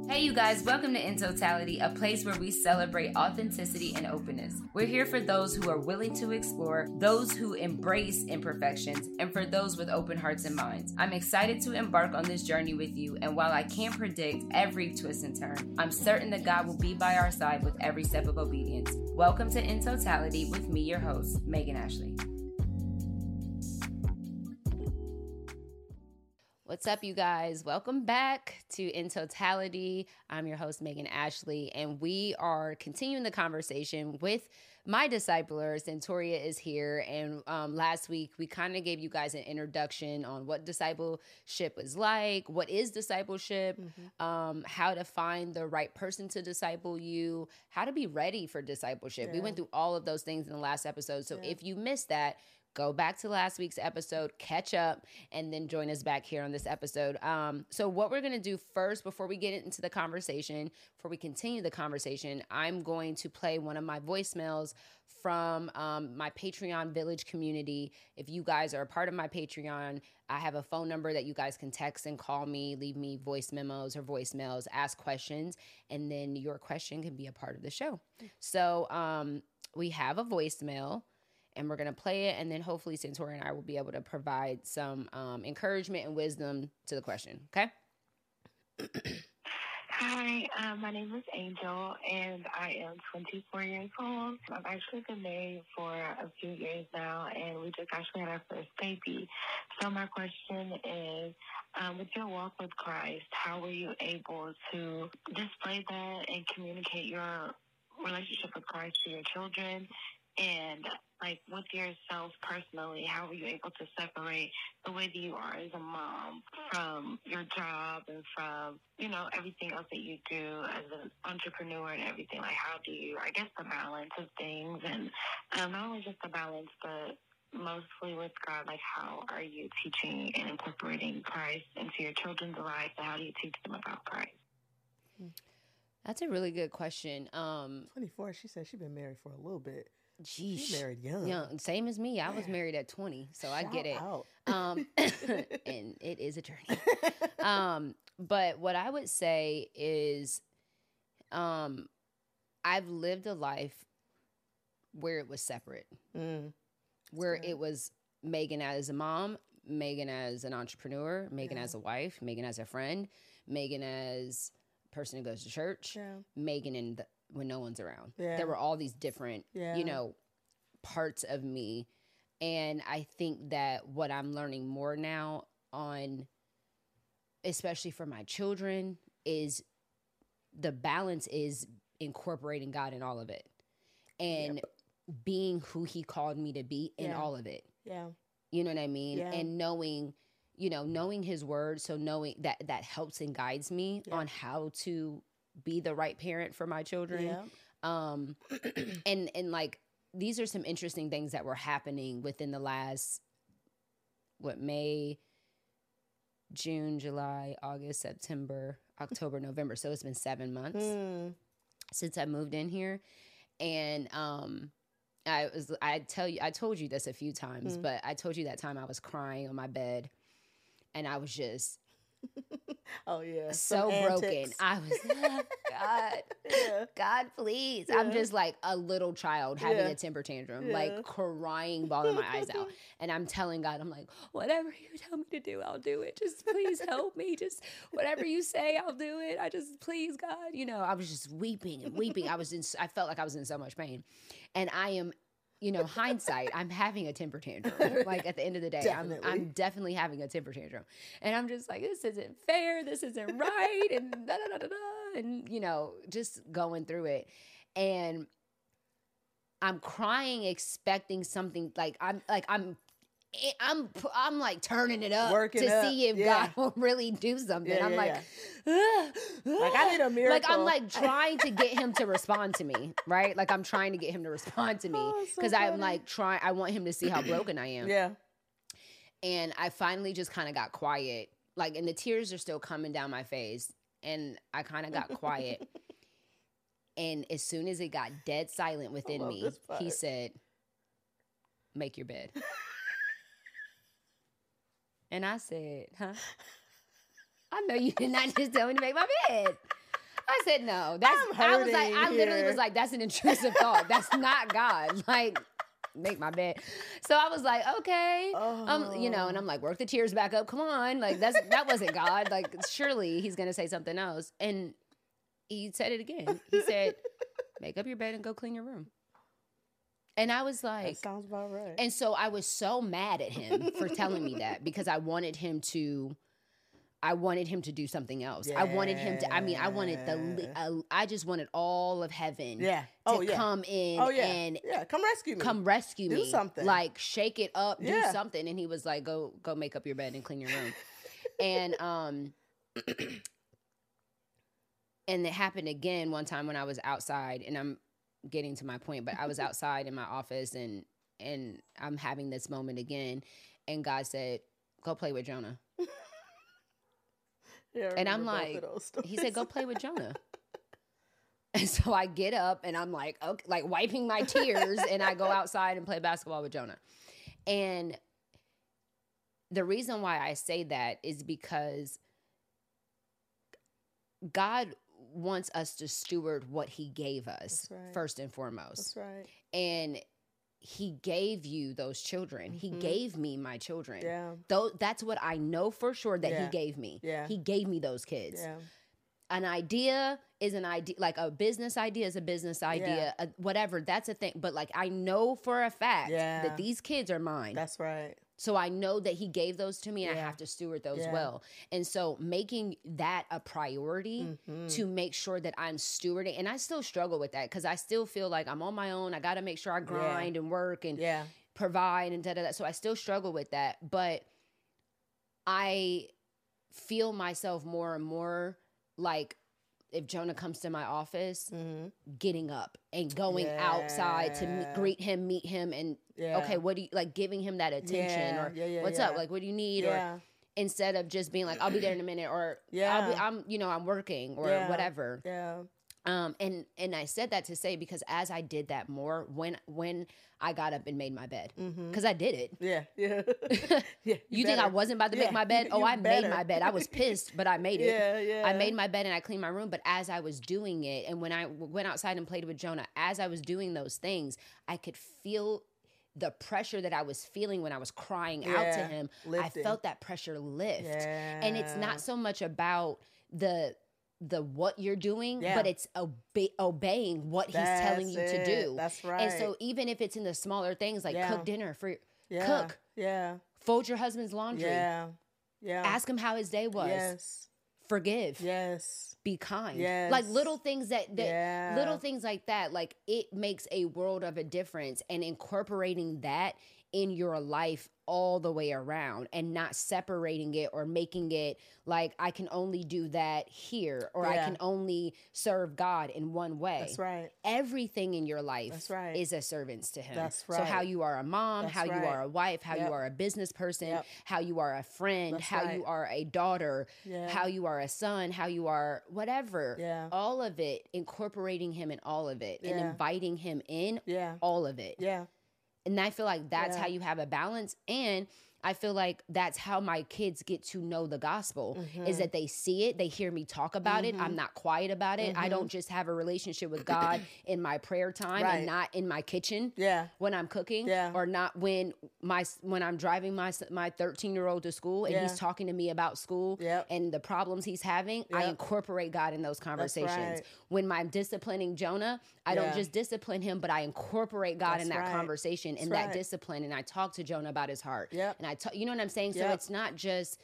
Hey you guys, welcome to In Totality, a place where we celebrate authenticity and openness. We're here for those who are willing to explore, those who embrace imperfections, and for those with open hearts and minds. I'm excited to embark on this journey with you, and while I can't predict every twist and turn, I'm certain that God will be by our side with every step of obedience. Welcome to In Totality with me, your host, Megan Ashley. What's up, you guys? Welcome back to In Totality. I'm your host, Megan Ashley, and we are continuing the conversation with my disciplers. Centuria is here, and last week we kind of gave you guys an introduction on what discipleship is like, what is discipleship, how to find the right person to disciple you, how to be ready for discipleship. Yeah. We went through all of those things in the last episode, so if you missed that, go back to last week's episode, catch up, and then join us back here on this episode. So what we're going to do first, before we get into the conversation, before we continue the conversation, I'm going to play one of my voicemails from my Patreon Village community. If you guys are a part of my Patreon, I have a phone number that you guys can text and call me, leave me voice memos or voicemails, ask questions, and then your question can be a part of the show. So we have a voicemail, and we're going to play it, and then hopefully Centuria and I will be able to provide some encouragement and wisdom to the question, okay? Hi, my name is Angel, and I am 24 years old. I've actually been married for a few years now, and we just actually had our first baby. So my question is, with your walk with Christ, how were you able to display that and communicate your relationship with Christ to your children? And like with yourself personally, how were you able to separate the way that you are as a mom from your job and from, everything else that you do as an entrepreneur and everything? Like, how do you, I guess, the balance of things, and not only just the balance, but mostly with God, like how are you teaching and incorporating Christ into your children's lives, and how do you teach them about Christ? That's a really good question. 24, she said she's been married for a little bit. Sheesh. She married young. Same as me. I was married at 20, so I get it. And it is a journey. But what I would say is I've lived a life where it was separate, where it was Megan as a mom, Megan as an entrepreneur, Megan as a wife, Megan as a friend, Megan as a person who goes to church, Megan when no one's around. There were all these different, parts of me. And I think that what I'm learning more now on, especially for my children, is the balance is incorporating God in all of it and being who he called me to be in all of it. Yeah. You know what I mean? Yeah. And knowing his word. So knowing that helps and guides me on how to be the right parent for my children. Yeah. And like, these are some interesting things that were happening within the last, May, June, July, August, September, October, November. So it's been 7 months since I moved in here. And I told you this a few times, but I told you that time I was crying on my bed and I was just so broken. I was God, please. Yeah. I'm just like a little child having a temper tantrum, like crying, bawling my eyes out. And I'm telling God, I'm like, whatever you tell me to do, I'll do it. Just please help me. Just whatever you say, I'll do it. Please, God. I was just weeping and weeping. I felt like I was in so much pain. And I am, hindsight, I'm having a temper tantrum. Like at the end of the day, I'm definitely having a temper tantrum. And I'm just like, this isn't fair. This isn't right. And and just going through it. And I'm crying, expecting something I'm like turning it up Working to up. see if God will really do something. I'm like, like I need a miracle. Like I'm like trying to get him to respond to me, right? Like I'm trying to get him to respond to me because I'm like I want him to see how broken I am. Yeah. And I finally just kind of got quiet, like, and the tears are still coming down my face, and I kind of got quiet. And as soon as it got dead silent within me, he said, "Make your bed." And I said, huh? I know you did not just tell me to make my bed. I said, no. I literally was like, that's an intrusive thought. That's not God. Like, make my bed. So I was like, okay. And I'm like, work the tears back up. Come on. Like, that wasn't God. Like, surely he's going to say something else. And he said it again. He said, make up your bed and go clean your room. And I was like, that sounds about right. And so I was so mad at him for telling me that, because I wanted him to do something else. Yeah. I wanted him to, I just wanted all of heaven to come in and come rescue me. Come rescue me. Do something. Like, shake it up, do something. And he was like, go make up your bed and clean your room. And and it happened again one time when I was outside, and I'm getting to my point, but I was outside in my office and I'm having this moment again, and God said, go play with Jonah. And I'm like, he said, go play with Jonah. And so I get up and I'm like, okay, like wiping my tears, and I go outside and play basketball with Jonah. And the reason why I say that is because God wants us to steward what he gave us first and foremost. That's right. And he gave you those children. He gave me my children. Yeah. That's what I know for sure that he gave me. Yeah. He gave me those kids. Yeah. An idea is an idea, like a business idea is a business idea, whatever, that's a thing. But like, I know for a fact that these kids are mine. That's right. So I know that he gave those to me, and I have to steward those well. And so making that a priority to make sure that I'm stewarding, and I still struggle with that because I still feel like I'm on my own. I got to make sure I grind and work and provide and da-da-da. So I still struggle with that. But I feel myself more and more like, if Jonah comes to my office, getting up and going outside to greet him, meet him, and okay, what do you like? Giving him that attention, or what's up? Like, what do you need? Or instead of just being like, I'll be there in a minute, or I'm working, or whatever. Yeah. And I said that to say, because as I did that more, when I got up and made my bed, because I did it. Yeah. You think I wasn't about to make my bed? I made my bed. I was pissed, but I made it. Yeah. I made my bed and I cleaned my room. But as I was doing it, and when I went outside and played with Jonah, as I was doing those things, I could feel the pressure that I was feeling when I was crying out to him. Lifting. I felt that pressure lift. Yeah. And it's not so much about the what you're doing, but it's obeying what he's telling you to do. That's right. And so even if it's in the smaller things, like cook dinner for cook, fold your husband's laundry, ask him how his day was, forgive, be kind, like little things little things like that, like it makes a world of a difference. And incorporating that in your life all the way around, and not separating it or making it like I can only do that here, or I can only serve God in one way. That's right. Everything in your life is a servant to him. That's right. So how you are a mom, how you are a wife, how you are a business person, how you are a friend, how you are a daughter, how you are a son, how you are whatever. All of it, incorporating him in all of it, and inviting him in all of it. And I feel like that's how you have a balance. And I feel like that's how my kids get to know the gospel, is that they see it, they hear me talk about it. I'm not quiet about it. I don't just have a relationship with God in my prayer time and not in my kitchen when I'm cooking, or not when I'm driving my 13-year-old to school and he's talking to me about school and the problems he's having. I incorporate God in those conversations. When I'm disciplining Jonah, I don't just discipline him, but I incorporate God in that conversation, in that discipline, and I talk to Jonah about his heart. And you know what I'm saying? So it's not just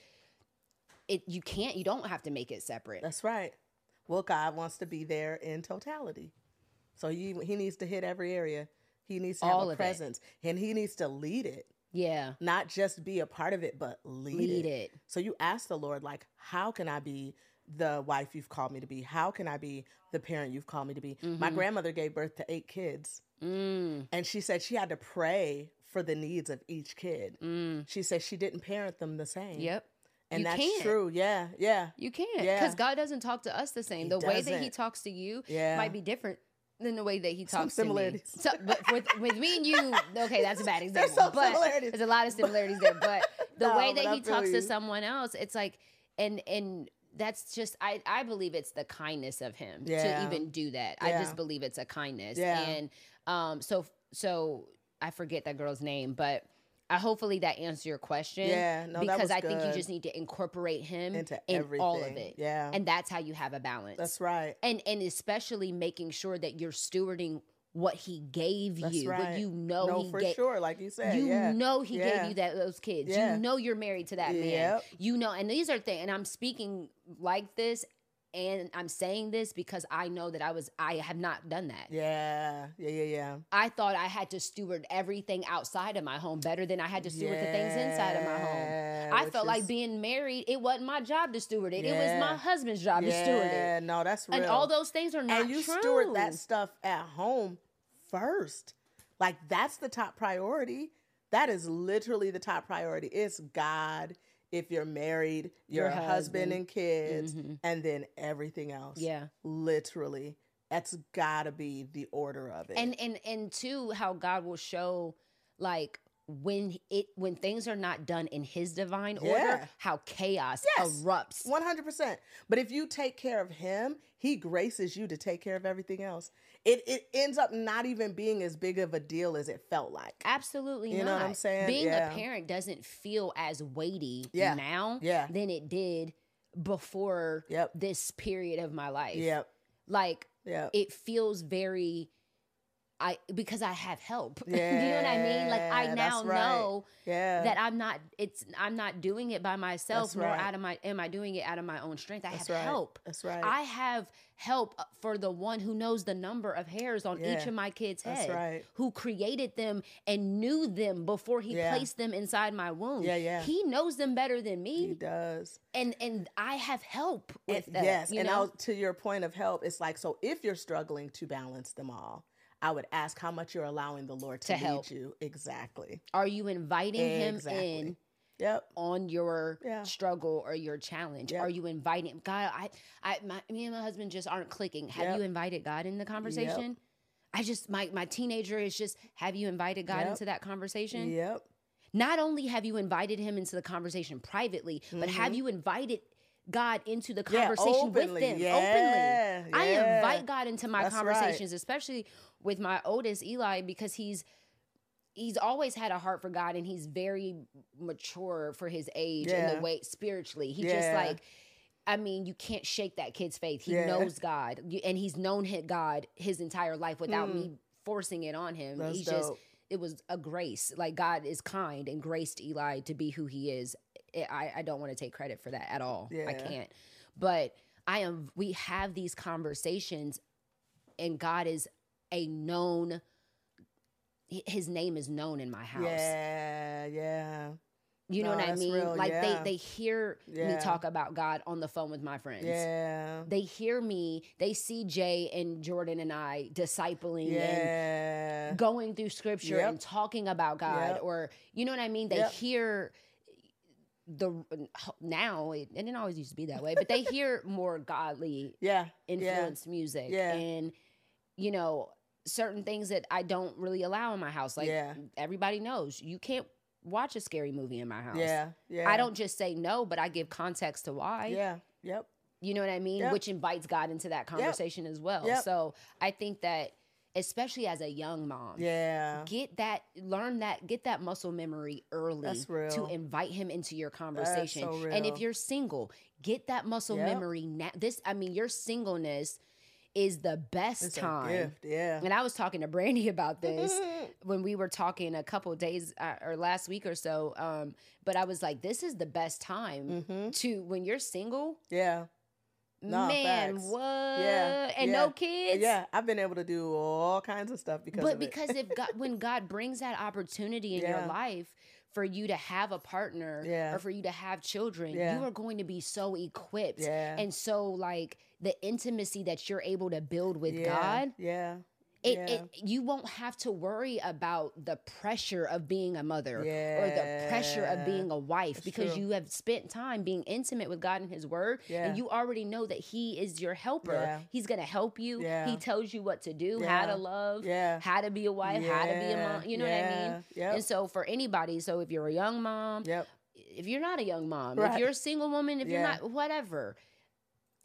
you don't have to make it separate. That's right. Well, God wants to be there in totality. So he needs to hit every area. He needs to have a presence, and he needs to lead it. Yeah. Not just be a part of it, but lead it. So you ask the Lord, like, how can I be the wife you've called me to be? How can I be the parent you've called me to be? My grandmother gave birth to 8 kids. And she said she had to pray for the needs of each kid. She said she didn't parent them the same. Yep. And that's true. Yeah. You can't. Because God doesn't talk to us the same. The way that he talks to you might be different than the way that he talks to me. So, but with me and you, okay, that's a bad example. There's a lot of similarities there. But the way that he talks to someone else, it's like, and that's just I believe it's the kindness of him to even do that. I just believe it's a kindness. And so I forget that girl's name, but hopefully that answers your question. Yeah, no, because that was I think good. you just need to incorporate him into in everything. all of it. Yeah, and that's how you have a balance. That's right. And especially making sure that you're stewarding what he gave you. Right. What you know no, he for gave. sure, like you said. You know he gave you those kids. Yeah. You know you're married to that man. Yep. You know, and these are things, and I'm speaking like this, and I'm saying this because I know that I have not done that. Yeah. I thought I had to steward everything outside of my home better than I had to steward the things inside of my home. I felt like being married, it wasn't my job to steward it. It was my husband's job to steward it. Yeah, no, that's real. And all those things are not true. And you true. steward that stuff at home first. Like, that's the top priority. That is literally the top priority. It's God. If you're married, your husband and kids, and then everything else. Yeah. Literally. That's gotta be the order of it. And two, how God will show, like, when things are not done in his divine order, how chaos erupts. 100%. But if you take care of him, he graces you to take care of everything else. It ends up not even being as big of a deal as it felt like. Absolutely not. You know what I'm saying? Being a parent doesn't feel as weighty now than it did before this period of my life. Like, it feels very... because I have help. You know what I mean? Like, I now know that I'm not doing it by myself, nor am I doing it out of my own strength. I have help. That's right. I have help for the one who knows the number of hairs on each of my kids' head, who created them and knew them before he placed them inside my womb. He knows them better than me. He does. And I have help with that. Yes. And to your point of help, it's like, so if you're struggling to balance them all, I would ask how much you're allowing the Lord to lead you. Exactly. Are you inviting him in on your struggle or your challenge? Are you inviting God? Me and my husband just aren't clicking. Have you invited God in the conversation? I just, my teenager is just, have you invited God into that conversation? Not only have you invited him into the conversation privately, but have you invited God into the conversation with them openly? I invite God into my conversations, especially with my oldest Eli, because he's always had a heart for God, and he's very mature for his age in the way spiritually. He just like, I mean, you can't shake that kid's faith. He knows God, and he's known God his entire life without me forcing it on him. That's He's dope. just, it was a grace. Like, God is kind and graced Eli to be who he is. I don't want to take credit for that at all. I can't. But we have these conversations, and God is his name is known in my house. You know what I mean? Real, like they hear me talk about God on the phone with my friends. They hear me, they see Jay and Jordan and I discipling and going through scripture and talking about God, or you know what I mean? They hear now it didn't always used to be that way, but they hear more godly influenced music and you know, certain things that I don't really allow in my house. Like everybody knows you can't watch a scary movie in my house. I don't just say no, but I give context to why. You know what I mean? Which invites God into that conversation as well. So I think that, especially as a young mom, get that muscle memory early to invite him into your conversation. So real. And if you're single, get that muscle memory now. Your singleness is the best time. A gift, And I was talking to Brandy about this when we were talking a couple of days or last week or so. But I was like, this is the best time to, when you're single. No, man, facts. what? And no kids? I've been able to do all kinds of stuff because of it. if God, when God brings that opportunity in your life for you to have a partner or for you to have children, you are going to be so equipped. And so, like, the intimacy that you're able to build with God, you won't have to worry about the pressure of being a mother or the pressure of being a wife, because you have spent time being intimate with God and his word, and you already know that he is your helper. He's going to help you. He tells you what to do, how to love, how to be a wife, how to be a mom. You know what I mean? And so for anybody, so if you're a young mom, if you're not a young mom, if you're a single woman, if you're not, whatever,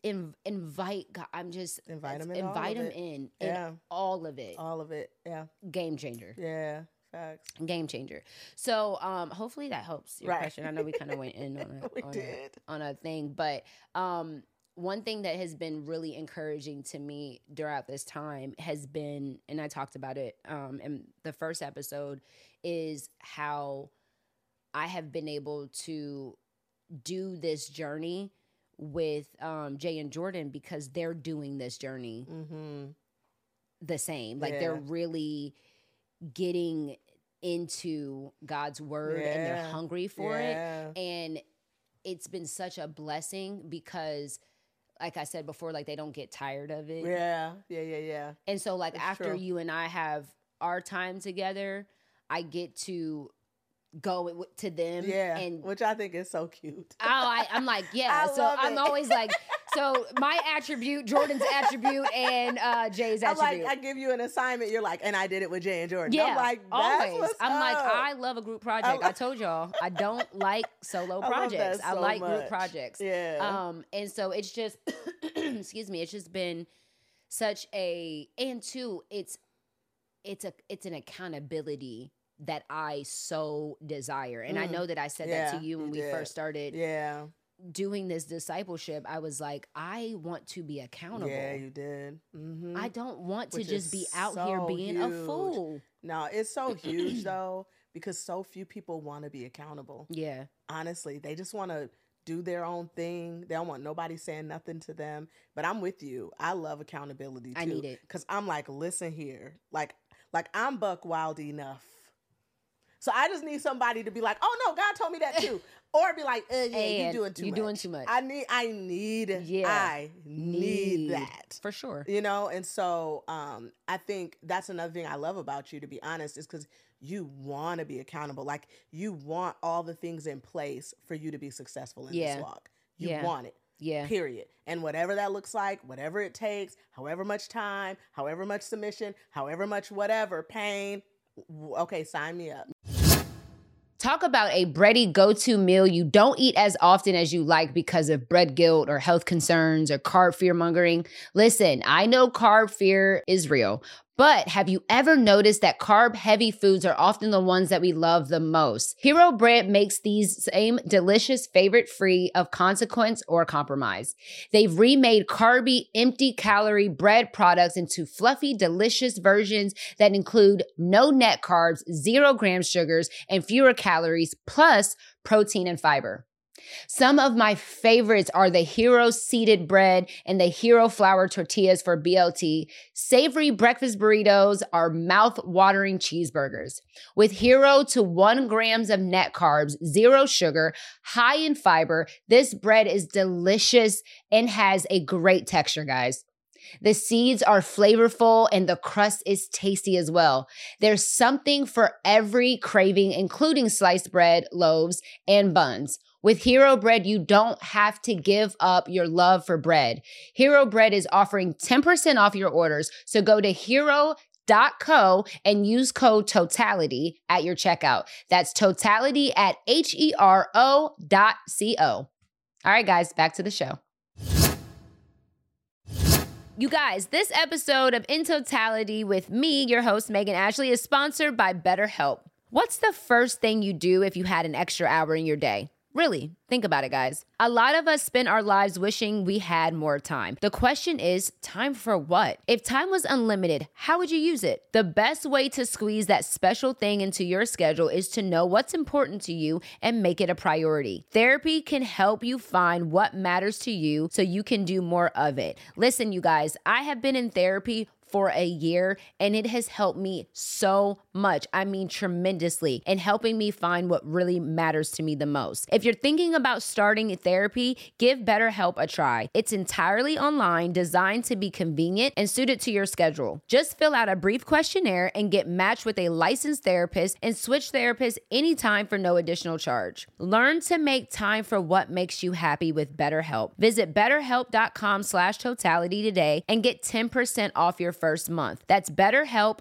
invite God. I'm just invite him in all of it. All of it. Yeah. Game changer. Yeah. Facts. Game changer. So hopefully that helps your question. I know we kind of went in on a thing, but one thing that has been really encouraging to me throughout this time has been, and I talked about it in the first episode, is how I have been able to do this journey with Jay and Jordan because they're doing this journey the same. Like they're really getting into God's word and they're hungry for it. And it's been such a blessing because, like I said before, like they don't get tired of it. Yeah. And so like after you and I have our time together, I get to go to them. And which I think is so cute. I'm like, so I'm always like, so my attribute, Jordan's attribute, and Jay's attribute. I'm like, I give you an assignment, you're like, and I did it with Jay and Jordan. Yeah, I'm like, that's always. I'm like, I love a group project. I told y'all, I don't like solo projects. I like group projects. Yeah. And so it's just, excuse me, it's just been such a, and two, it's an accountability that I so desire. And I know that I said that to you when we first started doing this discipleship. I was like, I want to be accountable. Yeah, you did. Mm-hmm. I don't want to just be out here being a fool. No, it's so huge though, because so few people want to be accountable. Yeah. Honestly, they just want to do their own thing. They don't want nobody saying nothing to them. But I'm with you. I love accountability too. I need it. Because I'm like, listen here. Like I'm buck wild enough. So I just need somebody to be like, oh no, God told me that too. Or be like, you're doing too much. I need that. For sure. You know, and so I think that's another thing I love about you, to be honest, is because you want to be accountable. Like you want all the things in place for you to be successful in this walk. You want it. Yeah. Period. And whatever that looks like, whatever it takes, however much time, however much submission, however much whatever, pain, okay, sign me up. Talk about a bready go-to meal you don't eat as often as you like because of bread guilt or health concerns or carb fear mongering. Listen, I know carb fear is real, but have you ever noticed that carb-heavy foods are often the ones that we love the most? Hero Bread makes these same delicious favorite free of consequence or compromise. They've remade carby, empty-calorie bread products into fluffy, delicious versions that include no net carbs, 0 grams sugars, and fewer calories, plus protein and fiber. Some of my favorites are the Hero seeded bread and the Hero flour tortillas for BLT. Savory breakfast burritos are mouth-watering cheeseburgers. With 0 to 1 grams of net carbs, 0 sugar, high in fiber, this bread is delicious and has a great texture, guys. The seeds are flavorful and the crust is tasty as well. There's something for every craving, including sliced bread, loaves, and buns. With Hero Bread, you don't have to give up your love for bread. Hero Bread is offering 10% off your orders, so go to hero.co and use code TOTALITY at your checkout. That's totality at HERO.co. All right, guys, back to the show. You guys, this episode of In Totality with me, your host, Megan Ashley, is sponsored by BetterHelp. What's the first thing you do if you had an extra hour in your day? Really, think about it, guys. A lot of us spend our lives wishing we had more time. The question is, time for what? If time was unlimited, how would you use it? The best way to squeeze that special thing into your schedule is to know what's important to you and make it a priority. Therapy can help you find what matters to you so you can do more of it. Listen, you guys, I have been in therapy for a year, and it has helped me so much. I mean, tremendously, in helping me find what really matters to me the most. If you're thinking about starting therapy, give BetterHelp a try. It's entirely online, designed to be convenient and suited to your schedule. Just fill out a brief questionnaire and get matched with a licensed therapist and switch therapists anytime for no additional charge. Learn to make time for what makes you happy with BetterHelp. Visit betterhelp.com/totality today and get 10% off your first month. That's BetterHelp,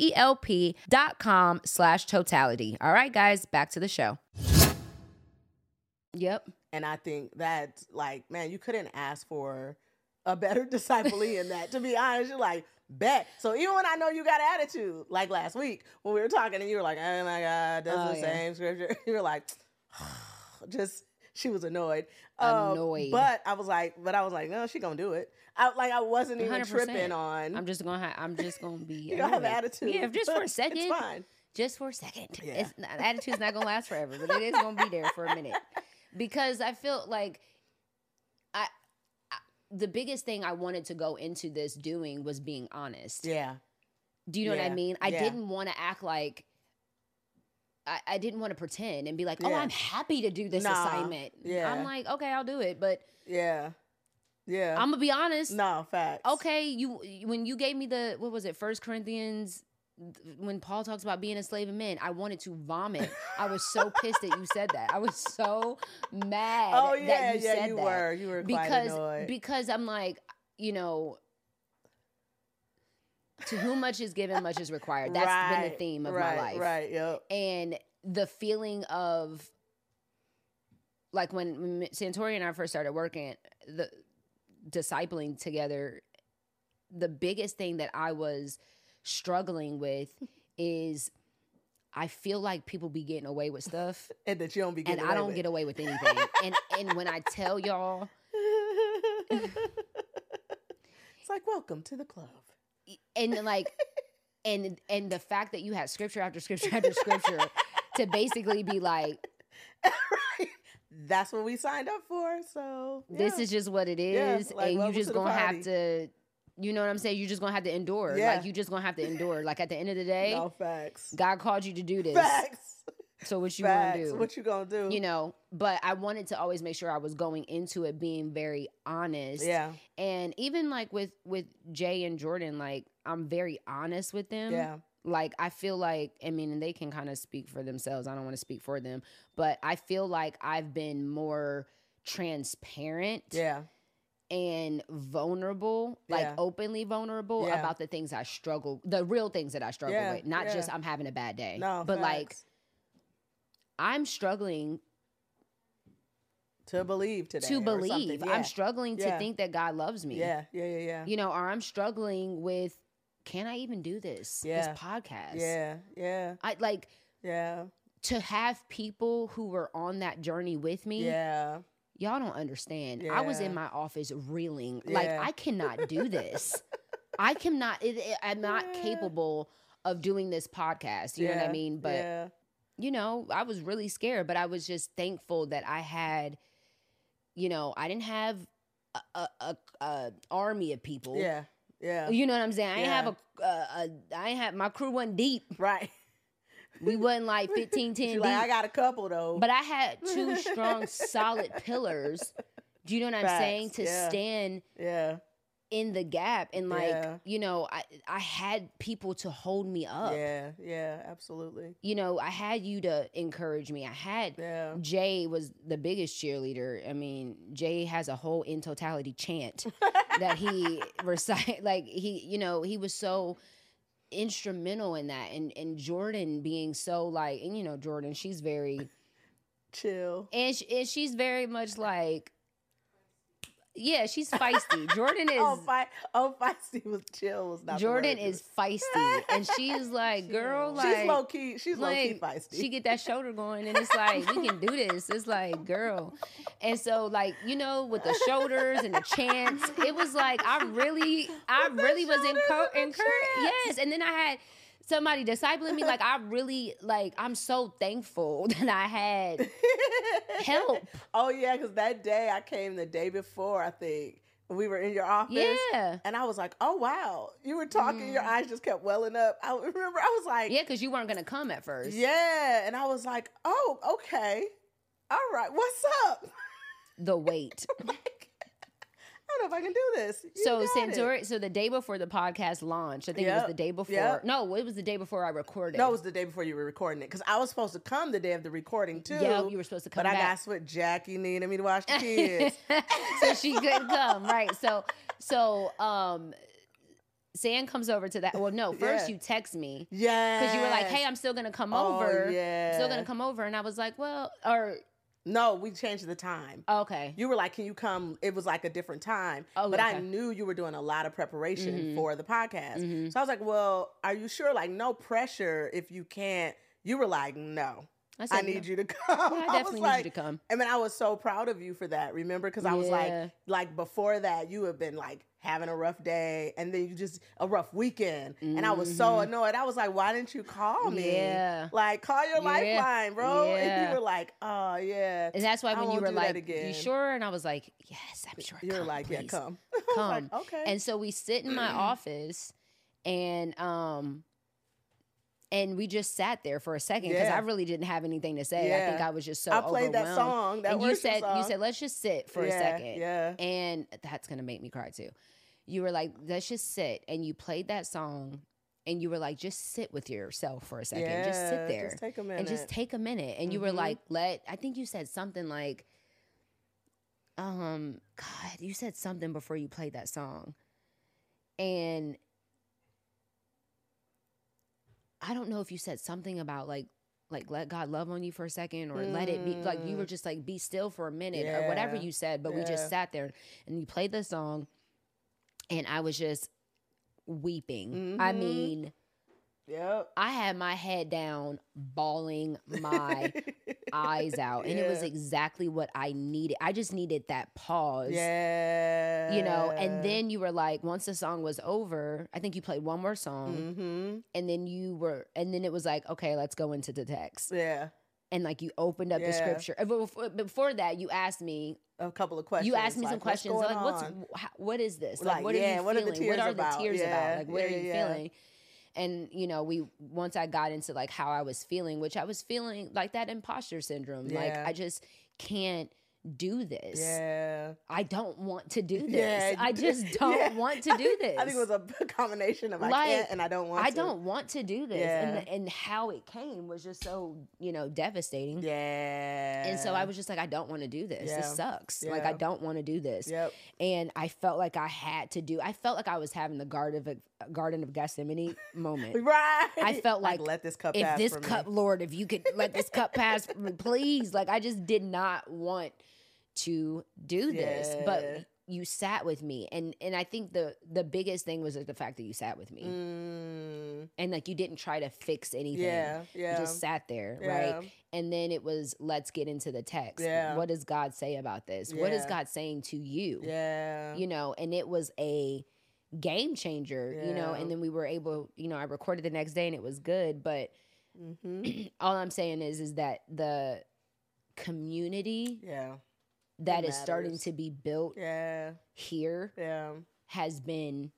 HELP.com/totality. All right, guys, back to the show. Yep. And I think that's like, man, you couldn't ask for a better disciplee in that. To be honest, you're like, bet. So even when I know you got attitude, like last week when we were talking and you were like, oh my God, that's the same scripture. You were like, she was annoyed. But I was like, no, she gonna do it. I wasn't even 100%. Tripping on. I'm just gonna be. You gonna have attitude. Yeah, just for a second. It's fine. Just for a second. Yeah. Attitude's not gonna last forever, but it is gonna be there for a minute. Because I feel like the biggest thing I wanted to go into this doing was being honest. Yeah. Do you know what I mean? I didn't want to act like I didn't want to pretend and be like, oh, I'm happy to do this assignment. Yeah. I'm like, okay, I'll do it. But yeah. I'm gonna be honest. No, facts. Okay, when you gave me the, what was it, 1 Corinthians, when Paul talks about being a slave of men, I wanted to vomit. I was so pissed that you said that. I was so mad that you said that. You were quite annoyed. Because I'm like, to whom much is given, much is required. That's been the theme of my life. Right, yep. And the feeling of, like when Santori and I first started working, the discipling together, the biggest thing that I was struggling with is I feel like people be getting away with stuff and that you don't be getting and I don't get away with anything. and when I tell y'all, it's like, welcome to the club. And like and the fact that you had scripture after scripture after scripture to basically be like, right, that's what we signed up for, so this is just what it is. Like, and you just gonna have to, you know what I'm saying? You're just gonna have to endure. Like, you just gonna have to endure. Like, at the end of the day, no, facts. God called you to do this. Facts. So what you gonna do? What you gonna do? But I wanted to always make sure I was going into it being very honest. Yeah. And even like with Jay and Jordan, like, I'm very honest with them. Yeah. Like, I feel like, I mean, and they can kind of speak for themselves. I don't want to speak for them, but I feel like I've been more transparent. Yeah. And vulnerable, like openly vulnerable about the things I struggle, the real things that I struggle with. Not just I'm having a bad day. No, but facts. like, I'm struggling to believe today. I'm struggling to think that God loves me. Yeah. Or I'm struggling with, can I even do this? This podcast. Yeah. I like to have people who were on that journey with me. Yeah. Y'all don't understand. I was in my office reeling. Like, I cannot do this. I'm not capable of doing this podcast. You know what I mean? But, I was really scared, but I was just thankful that I had, I didn't have a army of people. Yeah. You know what I'm saying? I ain't have my crew wasn't deep. Right. We wasn't like 15, 10 deep. Like, I got a couple though. But I had 2 strong, solid pillars. Do you know what I'm saying? To stand in the gap. And like, I had people to hold me up. Yeah, absolutely. I had you to encourage me. I had Jay was the biggest cheerleader. I mean, Jay has a whole in totality chant that he recite. Like, he was so instrumental in that, and Jordan being so like, and Jordan, she's very chill, and she's very much like, she's feisty. Jordan is feisty was chill was not. Jordan is feisty, and she's like, girl, like, she's low key feisty. She get that shoulder going, and it's like, we can do this. It's like, girl, and so like, with the shoulders and the chants, it was like I really was encouraged. Yes, and then I had somebody discipling me. Like, I really, like, I'm so thankful that I had help. Oh yeah, because that day I came the day before, I think. We were in your office. Yeah. And I was like, oh, wow. You were talking, your eyes just kept welling up. I remember I was like... Yeah, because you weren't going to come at first. Yeah. And I was like, oh, okay. All right. What's up? The weight. I don't know if I can do this. So the day before the podcast launched, I think it was the day before. Yep. No, it was the day before I recorded. No, it was the day before you were recording it. Because I was supposed to come the day of the recording, too. Yeah, you were supposed to come back. But I got what Jackie needed me to watch the kids. So she couldn't come, right. So Sam comes over to that. Well, no, first you text me. Yeah. Because you were like, hey, I'm still going to come over. Yeah. I'm still going to come over. And I was like, well, No, we changed the time. Okay. You were like, can you come? It was like a different time. Oh, but okay. I knew you were doing a lot of preparation for the podcast. So I was like, well, are you sure? Like, no pressure if you can't. You were like, no. I need you to come. Yeah, I definitely need you to come. I mean, I was so proud of you for that. Remember? Because I was like before that, you have been like having a rough day and then you just a rough weekend. And I was so annoyed. I was like, why didn't you call me? Yeah. Like, call your lifeline, bro. Yeah. And you were like, oh, yeah. And that's why when you were like, you sure? And I was like, yes, I'm sure. You were like, please. yeah, come. Come. Like, okay. And so we sit in my office and we just sat there for a second because I really didn't have anything to say. I think I was just so overwhelmed. I played that song. That and you said, let's just sit for a second. Yeah. And that's gonna make me cry too. You were like, let's just sit. And you played that song and you were like, just sit with yourself for a second. Yeah, just sit there. Just take a minute. And just take a minute. And you were like, I think you said something like, God, you said something before you played that song. And I don't know if you said something about like let God love on you for a second or let it be, like you were just like, be still for a minute or whatever you said, but we just sat there and you played the song and I was just weeping. I mean, I had my head down, bawling my eyes out. And it was exactly what I needed. I just needed that pause. Yeah. You know, and then you were like, once the song was over, I think you played one more song. And then it was like, okay, let's go into the text. Yeah. And like you opened up the scripture. Before that, you asked me a couple of questions. You asked me some questions. Like, what is this? Like, what are you feeling? What are the tears about? Like, what are you feeling? And, you know, once I got into like how I was feeling, which I was feeling like that imposter syndrome. Like, I just can't do this. Yeah. I don't want to do this. I just don't want to do this. I think it was a combination of I can't and I don't want to. I don't want to do this. Yeah. And how it came was just so, you know, devastating. Yeah. And so I was just like, I don't want to do this. This sucks. Yeah. Like, I don't want to do this. Yep. And I felt like I felt like I was having the Garden of Gethsemane moment. Right. I felt like let this cup pass. If this cup, Lord, if you could let this cup pass, please. Like, I just did not want to do this, but you sat with me, and I think the biggest thing was the fact that you sat with me, and like you didn't try to fix anything. You just sat there, right? And then it was, let's get into the text. What does God say about this? What is God saying to you? You know, and it was a game changer, you know. And then we were able, you know, I recorded the next day and it was good, but all I'm saying is that the community that is starting to be built here has been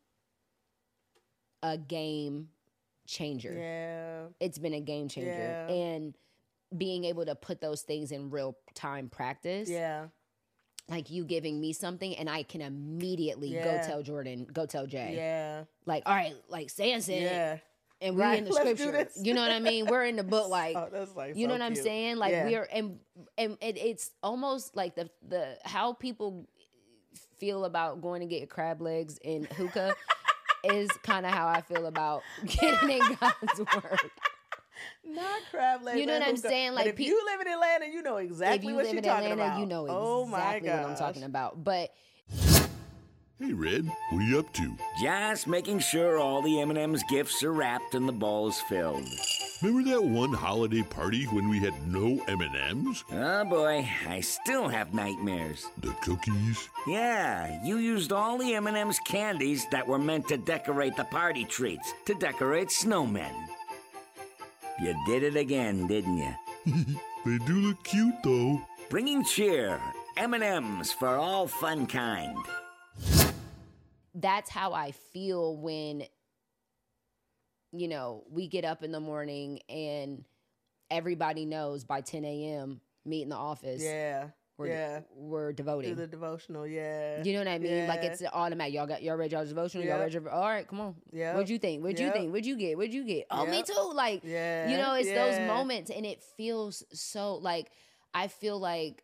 a game changer. It's been a game changer. And being able to put those things in real time practice. Like you giving me something and I can immediately go tell Jordan, go tell Jay. Like, all right, like Stan said and we're in the scripture. You know what I mean? We're in the book, like, that's like you know what I'm cute. saying? Like we are, and it's almost like the how people feel about going to get crab legs in hookah is kind of how I feel about getting in God's word. Not crab legs. You know what I'm saying? Like, if you live in Atlanta, you know exactly what you're talking about. You know exactly what I'm talking about. But hey, Red, what are you up to? Just making sure all the M&M's gifts are wrapped and the ball's filled. Remember that one holiday party when we had no M&M's? Oh, boy, I still have nightmares. The cookies? Yeah, you used all the M&M's candies that were meant to decorate the party treats, to decorate snowmen. You did it again, didn't you? They do look cute, though. Bringing cheer. M&M's for all fun kind. That's how I feel when, you know, we get up in the morning and everybody knows by 10 a.m. meet in the office. We're devoting. Do the devotional, You know what I mean? Like, it's automatic. Y'all read y'all's devotional? Y'all read your... All right, come on. What'd you think? What'd you think? What'd you get? Oh, me too. Like, you know, it's those moments and it feels so, like, I feel like,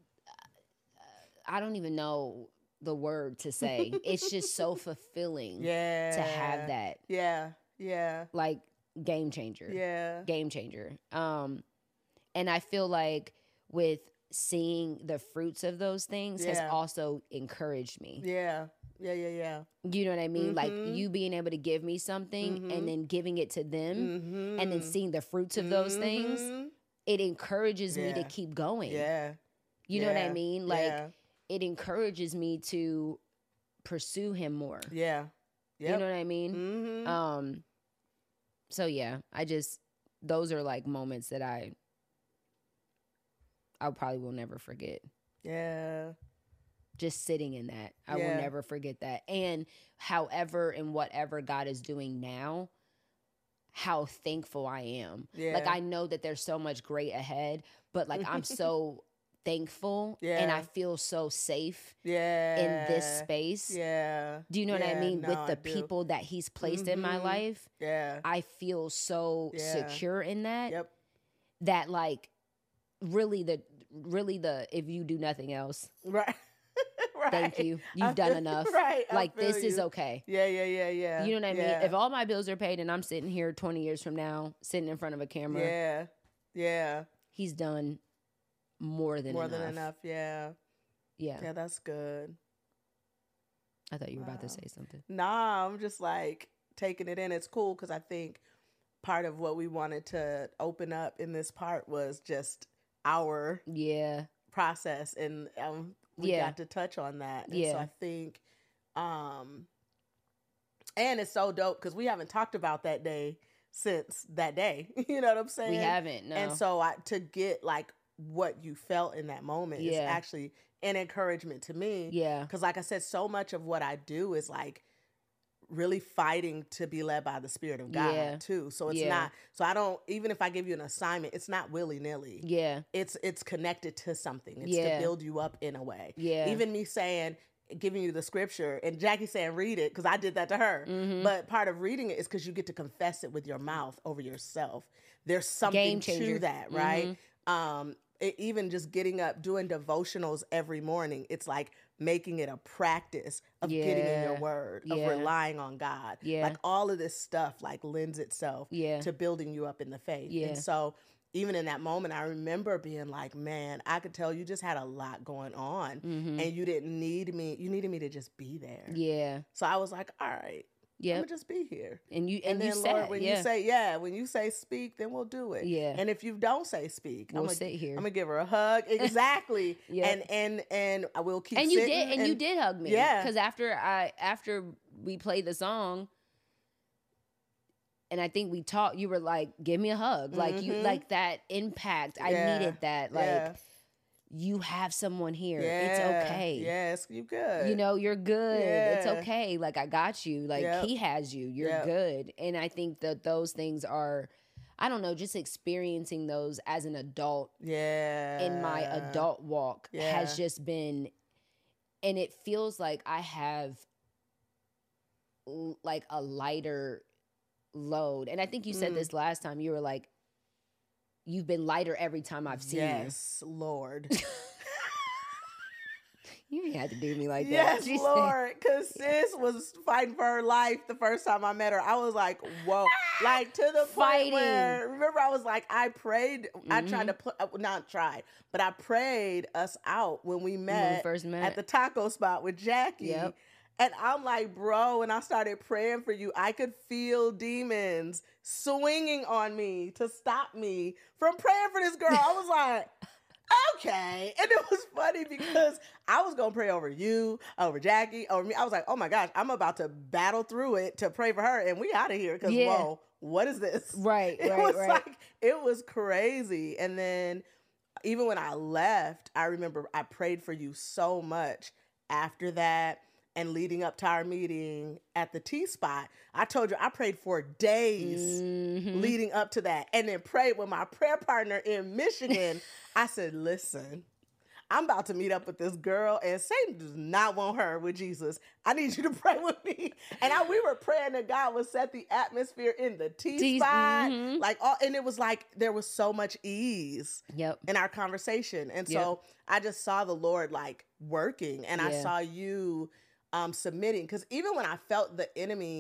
I don't even know the word to say. It's just so fulfilling to have that. Like, game changer. Game changer. And I feel like with seeing the fruits of those things has also encouraged me. Yeah. You know what I mean? Like you being able to give me something and then giving it to them and then seeing the fruits of those things, it encourages me to keep going. Yeah. You know what I mean? Like it encourages me to pursue him more. Yeah. Yep. You know what I mean? So yeah, those are like moments that I probably will never forget. Yeah. Just sitting in that. I will never forget that. And however and whatever God is doing now, how thankful I am. Yeah. Like I know that there's so much great ahead, but like I'm so thankful and I feel so safe in this space. Yeah. Do you know what I mean? No, with the people that he's placed in my life. Yeah. I feel so secure in that. Yep. That like really the if you do nothing else. Right. Right. Thank you. You've done enough. Right. Like this is okay. Yeah. You know what I mean? If all my bills are paid and I'm sitting here 20 years from now, sitting in front of a camera. Yeah. He's done more than enough. Yeah. Yeah, that's good. I thought you were about to say something. Nah, I'm just like taking it in. It's cool because I think part of what we wanted to open up in this part was just our process, and we got to touch on that. And so I think, and it's so dope because we haven't talked about that day since that day. You know what I'm saying? We haven't, no. And so to get like what you felt in that moment is actually an encouragement to me. Yeah. Because like I said, so much of what I do is like really fighting to be led by the Spirit of God too. So it's not, so I don't, even if I give you an assignment, it's not willy-nilly. Yeah. It's connected to something. It's to build you up in a way. Yeah. Even me saying, giving you the scripture and Jackie saying, read it, because I did that to her. But part of reading it is because you get to confess it with your mouth over yourself. There's something to that, right? Even just getting up, doing devotionals every morning, it's like making it a practice of getting in your word, of relying on God. Like all of this stuff like lends itself to building you up in the faith. And so even in that moment, I remember being like, man, I could tell you just had a lot going on and you didn't need me. You needed me to just be there. Yeah. So I was like, all right. Yeah, I'm gonna just be here. And then you Lord, said, when you say speak, then we'll do it. Yeah. And if you don't say speak, we'll sit here. I'm gonna give her a hug. Exactly. And I will keep. And sitting, you did hug me. Yeah. Because after we played the song, and I think we talked, you were like, "Give me a hug." Like you, like that impact. I needed that. Like. You have someone here. It's okay. Yes, you good. You know, you're good. It's okay. Like, I got you. Like, he has you. You're good. And I think that those things are, I don't know, just experiencing those as an adult in my adult walk has just been, and it feels like I have like a lighter load. And I think you said this last time. You were like, you've been lighter every time I've seen you. Yes, Lord. You ain't had to do me like that. Yes, Lord. Because sis was fighting for her life the first time I met her. I was like, whoa. Like to the point where, remember I was like, I prayed. I tried to, not tried, but I prayed us out when we first met at the taco spot with Jackie. Yep. And I'm like, bro, when I started praying for you, I could feel demons swinging on me to stop me from praying for this girl. I was like, okay. And it was funny because I was going to pray over you, over Jackie, over me. I was like, oh my gosh, I'm about to battle through it to pray for her. And we out of here because, whoa, what is this? Right, It was crazy. And then even when I left, I remember I prayed for you so much after that. And leading up to our meeting at the T-Spot, I told you I prayed for days leading up to that. And then prayed with my prayer partner in Michigan. I said, listen, I'm about to meet up with this girl and Satan does not want her with Jesus. I need you to pray with me. And we were praying that God would set the atmosphere in the T-Spot. And it was like there was so much ease in our conversation. And so I just saw the Lord like working and I saw you submitting, because even when I felt the enemy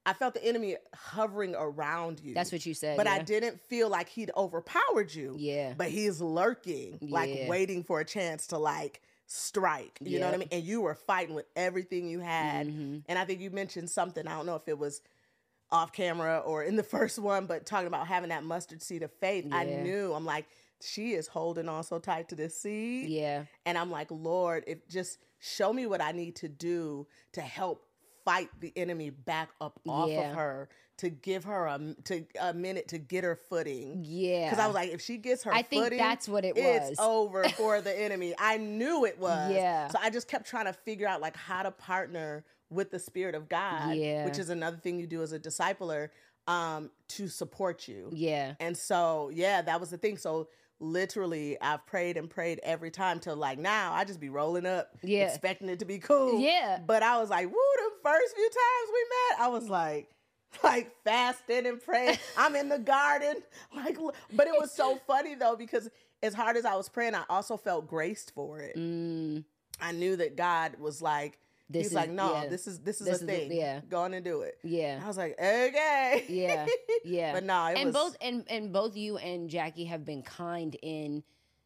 I felt the enemy hovering around you. That's what you said. But I didn't feel like he'd overpowered you. Yeah. But he's lurking, like waiting for a chance to like strike. You know what I mean? And you were fighting with everything you had. And I think you mentioned something, I don't know if it was off camera or in the first one, but talking about having that mustard seed of faith. I knew, I'm like, she is holding on so tight to this seed. Yeah. And I'm like, Lord, if just show me what I need to do to help fight the enemy back up off of her, to give her a minute to get her footing. Yeah. Because I was like, if she gets her footing, I think that's what it was. It's over for the enemy. I knew it was. Yeah. So I just kept trying to figure out like how to partner with the Spirit of God, which is another thing you do as a discipler, to support you. Yeah. And so, that was the thing. So literally I've prayed and prayed every time till like now I just be rolling up expecting it to be cool. Yeah. But I was like, woo, the first few times we met, I was like fasting and praying. I'm in the garden. But it was so funny though, because as hard as I was praying, I also felt graced for it. I knew that God was like, he's like, no, this is a thing. Go on and do it. Yeah. And I was like, okay. Yeah. Yeah. But no, it was... both you and Jackie have been kind in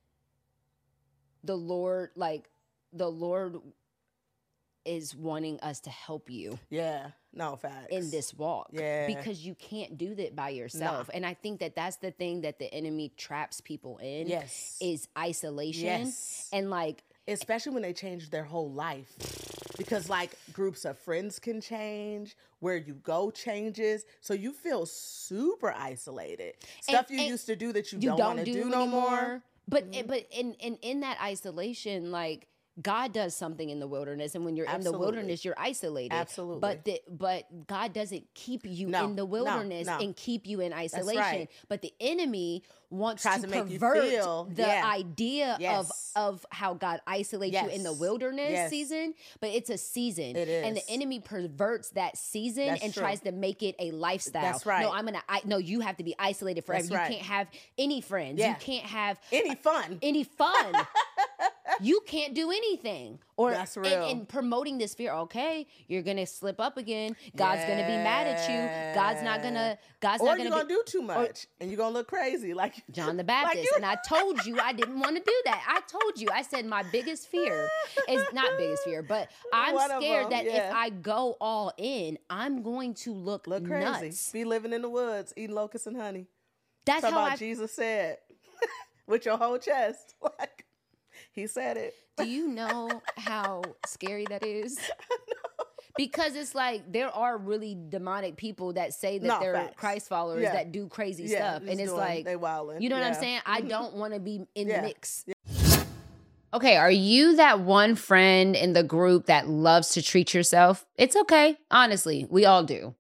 the Lord, like the Lord is wanting us to help you. Yeah. No, facts. In this walk. Yeah. Because you can't do that by yourself. No. And I think that that's the thing that the enemy traps people in. Yes. Is isolation. Yes. And like... Especially when they change their whole life. Because like groups of friends can change, where you go changes. So you feel super isolated. Stuff you used to do that you don't want to do no more. But in that isolation, like God does something in the wilderness, and when you're in the wilderness, you're isolated. Absolutely. But God doesn't keep you in the wilderness and keep you in isolation. That's right. But the enemy wants to pervert the idea of how God isolates you in the wilderness season. But it's a season. It is. And the enemy perverts that season and tries to make it a lifestyle. That's right. No, you have to be isolated forever. You can't have any friends. You can't have any fun. You can't do anything. Or that's real. And promoting this fear, okay, you're gonna slip up again. God's gonna be mad at you. God's not gonna you're gonna do too much and you're gonna look crazy like John the Baptist. And I told you I didn't want to do that. I told you. I said my biggest fear is not biggest fear, but I'm scared that if I go all in, I'm going to look crazy. Nuts. Be living in the woods, eating locusts and honey. That's how Jesus said with your whole chest. Like he said it. Do you know how scary that is? Because it's like there are really demonic people that say that they're Christ followers that do crazy stuff. And it's like, they wildin'. You know what I'm saying? I don't want to be in the mix. Okay, are you that one friend in the group that loves to treat yourself? It's okay. Honestly, we all do.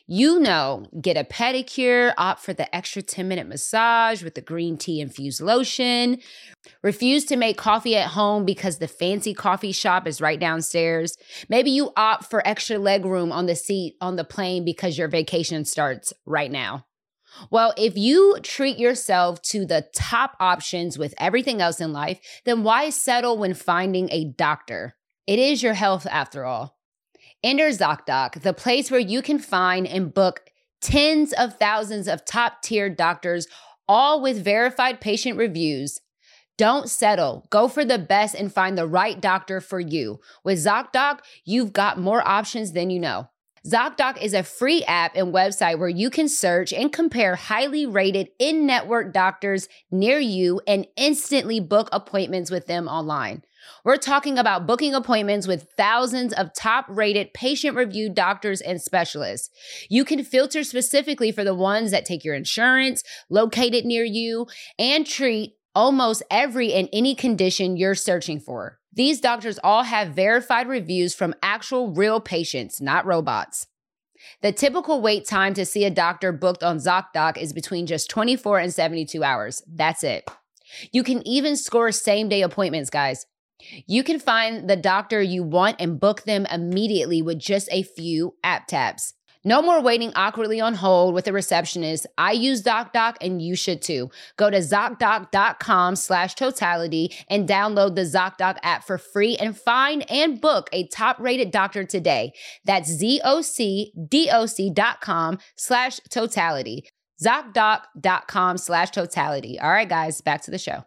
Get a pedicure, opt for the extra 10-minute massage with the green tea infused lotion, refuse to make coffee at home because the fancy coffee shop is right downstairs. Maybe you opt for extra leg room on the seat on the plane because your vacation starts right now. Well, if you treat yourself to the top options with everything else in life, then why settle when finding a doctor? It is your health after all. Enter ZocDoc, the place where you can find and book tens of thousands of top-tier doctors, all with verified patient reviews. Don't settle. Go for the best and find the right doctor for you. With ZocDoc, you've got more options than you know. ZocDoc is a free app and website where you can search and compare highly rated in-network doctors near you and instantly book appointments with them online. We're talking about booking appointments with thousands of top-rated patient-reviewed doctors and specialists. You can filter specifically for the ones that take your insurance, located near you, and treat almost every and any condition you're searching for. These doctors all have verified reviews from actual real patients, not robots. The typical wait time to see a doctor booked on ZocDoc is between just 24 and 72 hours. That's it. You can even score same-day appointments, guys. You can find the doctor you want and book them immediately with just a few app taps. No more waiting awkwardly on hold with a receptionist. I use ZocDoc and you should too. Go to ZocDoc.com/totality and download the ZocDoc app for free and find and book a top-rated doctor today. That's ZocDoc.com/totality. ZocDoc.com/totality. All right, guys, back to the show.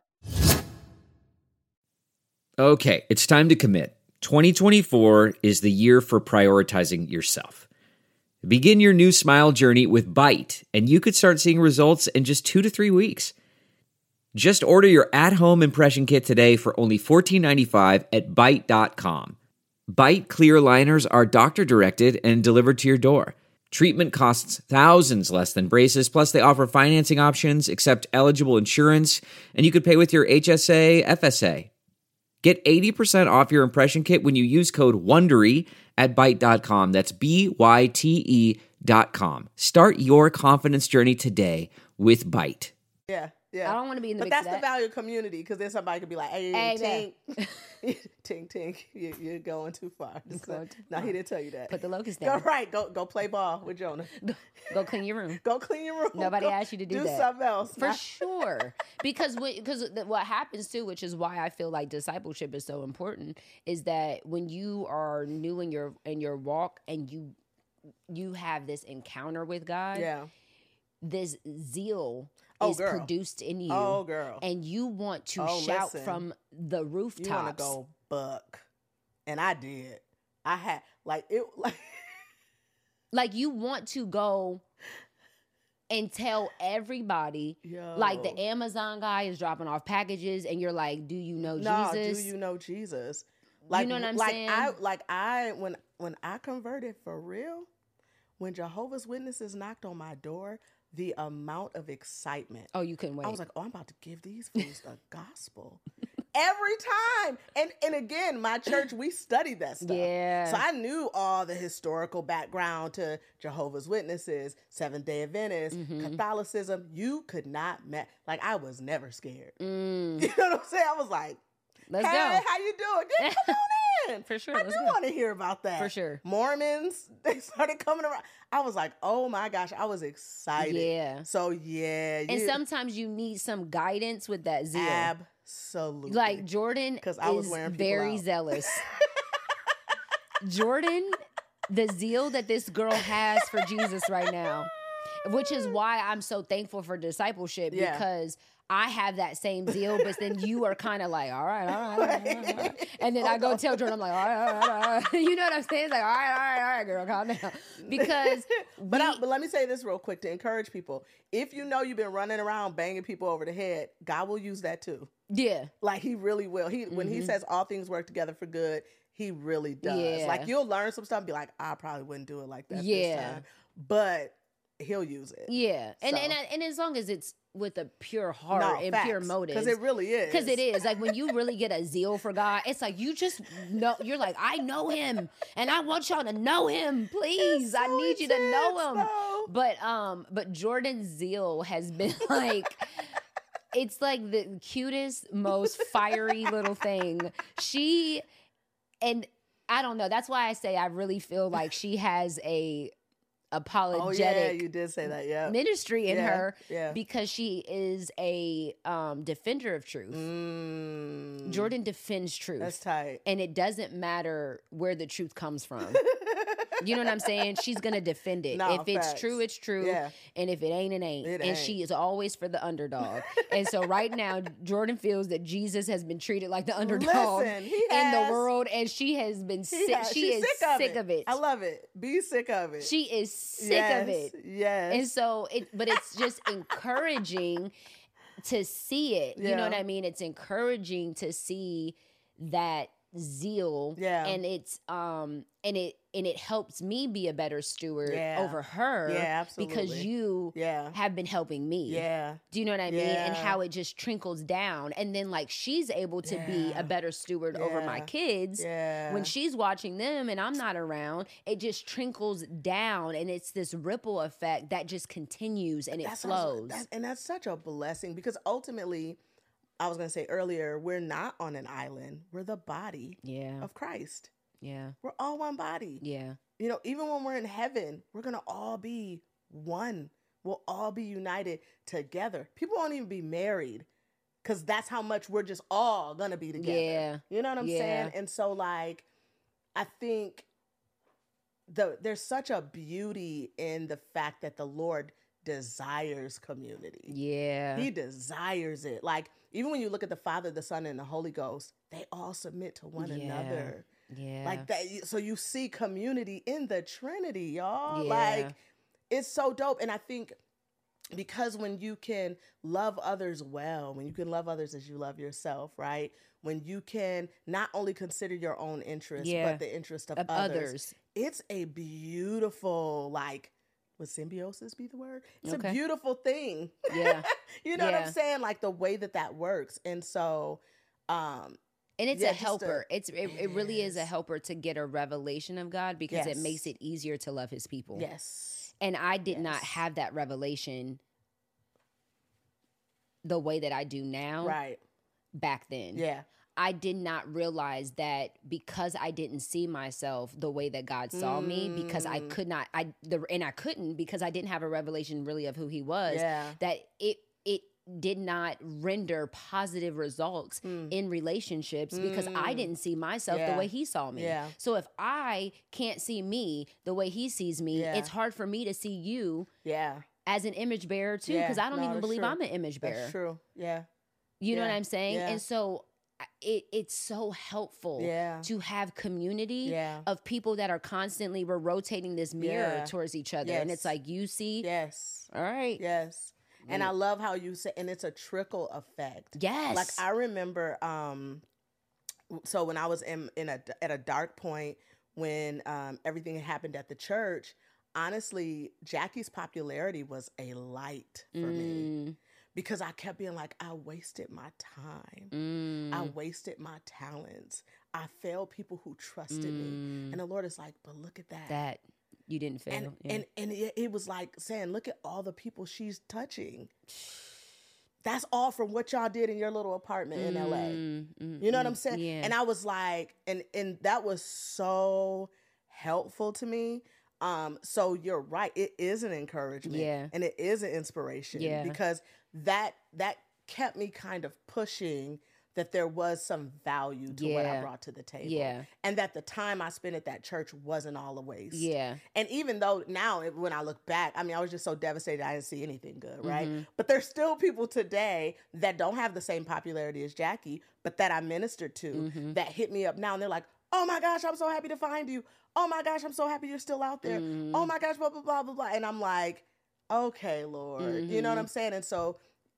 Okay, it's time to commit. 2024 is the year for prioritizing yourself. Begin your new smile journey with Byte, and you could start seeing results in just 2 to 3 weeks. Just order your at-home impression kit today for only $14.95 at Byte.com. Byte clear liners are doctor-directed and delivered to your door. Treatment costs thousands less than braces, plus they offer financing options, accept eligible insurance, and you could pay with your HSA, FSA. Get 80% off your impression kit when you use code WONDERY at Byte.com. That's BYTE.com. Start your confidence journey today with Byte. Yeah. I don't want to be in the mix mix of that. But that's the value of community, because then somebody could be like, hey Tink. Tink, you're going too far. No, he didn't tell you that. Put the locust down. Go play ball with Jonah. Go clean your room. Go clean your room. Nobody asked you to do that. Do something else. For sure. Because what happens too, which is why I feel like discipleship is so important, is that when you are new in your walk and you have this encounter with God, this zeal is produced in you. Oh, girl. And you want to shout from the rooftops. You want to go buck. And I did. I had, like you want to go and tell everybody, like the Amazon guy is dropping off packages and you're like, do you know Jesus? Do you know Jesus? Like, you know what I'm saying? When I converted for real, when Jehovah's Witnesses knocked on my door, the amount of excitement. Oh, you couldn't wait. I was like, I'm about to give these fools the gospel. Every time. And again, my church, we studied that stuff. Yeah. So I knew all the historical background to Jehovah's Witnesses, Seventh-day Adventists, Catholicism. You could not I was never scared. You know what I'm saying? I was like, let's go. How you doing? Come on in. For sure. I do want to hear about that. For sure. Mormons, they started coming around. I was like, oh my gosh, I was excited. Yeah. So yeah. And sometimes you need some guidance with that zeal. Absolutely. Like Jordan is very zealous. Jordan, the zeal that this girl has for Jesus right now, which is why I'm so thankful for discipleship, because I have that same zeal, but then you are kind of like, all right. And then I go tell Jordan, I'm like, all right. You know what I'm saying? It's like, all right, girl, calm down. Because but let me say this real quick to encourage people. If you know you've been running around banging people over the head, God will use that too. Yeah. Like he really will. When he says all things work together for good, he really does. Yeah. Like you'll learn some stuff and be like, I probably wouldn't do it like that this time. But he'll use it. Yeah. And as long as it's with a pure heart and pure motive. Because it really is. Because it is. Like when you really get a zeal for God, it's like you just know, you're like, I know him and I want y'all to know him. Please. I need you to know him. But Jordan's zeal has been like, it's like the cutest, most fiery little thing. And I don't know. That's why I say I really feel like she has a apologetic you did say that, ministry in her because she is a defender of truth. Jordan defends truth. That's tight. And it doesn't matter where the truth comes from. You know what I'm saying? She's going to defend it. If it's true, it's true. Yeah. And if it ain't, it ain't. She is always for the underdog. And so right now, Jordan feels that Jesus has been treated like the underdog in the world. And she has been sick. She is sick of it. I love it. Be sick of it. She is sick of it. Yes. And so, but it's just encouraging to see it. You know what I mean? It's encouraging to see that zeal. Yeah. And it's and it helps me be a better steward over her. Yeah, absolutely. Because you have been helping me. Yeah. Do you know what I mean? And how it just trickles down. And then like she's able to be a better steward over my kids. Yeah. When she's watching them and I'm not around, it just trickles down and it's this ripple effect that just continues and it flows. And that's such a blessing because ultimately, I was going to say earlier, we're not on an island. We're the body of Christ. Yeah. We're all one body. Yeah. You know, even when we're in heaven, we're going to all be one. We'll all be united together. People won't even be married because that's how much we're just all going to be together. Yeah. You know what I'm saying? And so, like, I think there's such a beauty in the fact that the Lord desires community. Yeah. He desires it. Like, even when you look at the Father, the Son, and the Holy Ghost, they all submit to one another. Yeah. Like that. So you see community in the Trinity, y'all. Yeah. Like, it's so dope. And I think because when you can love others well, when you can love others as you love yourself, right? When you can not only consider your own interest, but the interest of others, it's a beautiful, like, would symbiosis be the word? It's a beautiful thing. Yeah. You know what I'm saying? Like the way that works. And so, and it's a helper. It really is a helper to get a revelation of God because it makes it easier to love his people. Yes. And I did not have that revelation the way that I do now. Right. Back then. Yeah. I did not realize that because I didn't see myself the way that God saw me, because I could not, I couldn't because I didn't have a revelation really of who he was, that it did not render positive results in relationships because I didn't see myself the way he saw me. Yeah. So if I can't see me the way he sees me, it's hard for me to see you as an image bearer too, because I don't even believe I'm an image bearer. That's true. Yeah. You know what I'm saying? And so it's so helpful to have community of people that are constantly, we're rotating this mirror towards each other. And it's like, you see? Yes. All right. Yes. And I love how you say, and it's a trickle effect. Yes. Like I remember, so when I was at a dark point when everything happened at the church, honestly, Jackie's popularity was a light for me. Because I kept being like, I wasted my time. I wasted my talents. I failed people who trusted me. And the Lord is like, but look at that. That you didn't fail. And it was like saying, look at all the people she's touching. That's all from what y'all did in your little apartment in LA. You know what I'm saying? Yeah. And I was like, and that was so helpful to me. So you're right. It is an encouragement. Yeah. And it is an inspiration. Yeah. Because that kept me kind of pushing that there was some value to what I brought to the table. Yeah. And that the time I spent at that church wasn't all a waste. Yeah. And even though now when I look back, I mean, I was just so devastated I didn't see anything good, right? But there's still people today that don't have the same popularity as Jackie, but that I ministered to that hit me up now and they're like, oh my gosh, I'm so happy to find you. Oh my gosh, I'm so happy you're still out there. Oh my gosh, blah, blah, blah, blah, blah. And I'm like, okay, Lord. You know what I'm saying? And so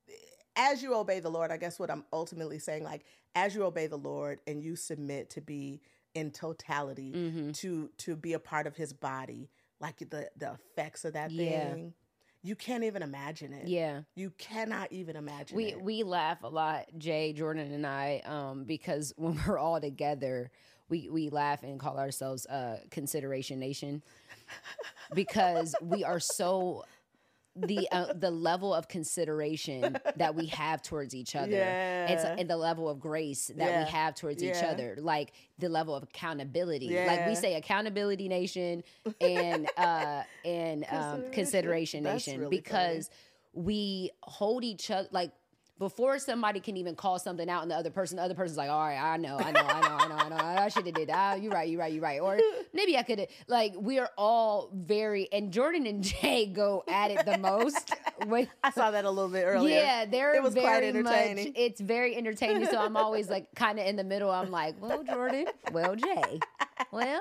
as you obey the Lord, I guess what I'm ultimately saying, like, as you obey the Lord and you submit to be in totality, to be a part of his body, like the effects of that thing, you can't even imagine it. Yeah. You cannot even imagine it. We laugh a lot, Jay, Jordan, and I, because when we're all together, we laugh and call ourselves Consideration Nation because we are so... the level of consideration that we have towards each other, and the level of grace that we have towards each other, like the level of accountability. Like we say, Accountability Nation and Consideration Nation, really because we hold each other like. Before somebody can even call something out and the other person's like, all right, I know. I should have did that. You're right. Or maybe I could have, like, we are all very, and Jordan and Jay go at it the most. I saw that a little bit earlier. Yeah, it was very quite entertaining. It's very entertaining. So I'm always like kind of in the middle. I'm like, well, Jordan, well, Jay, well,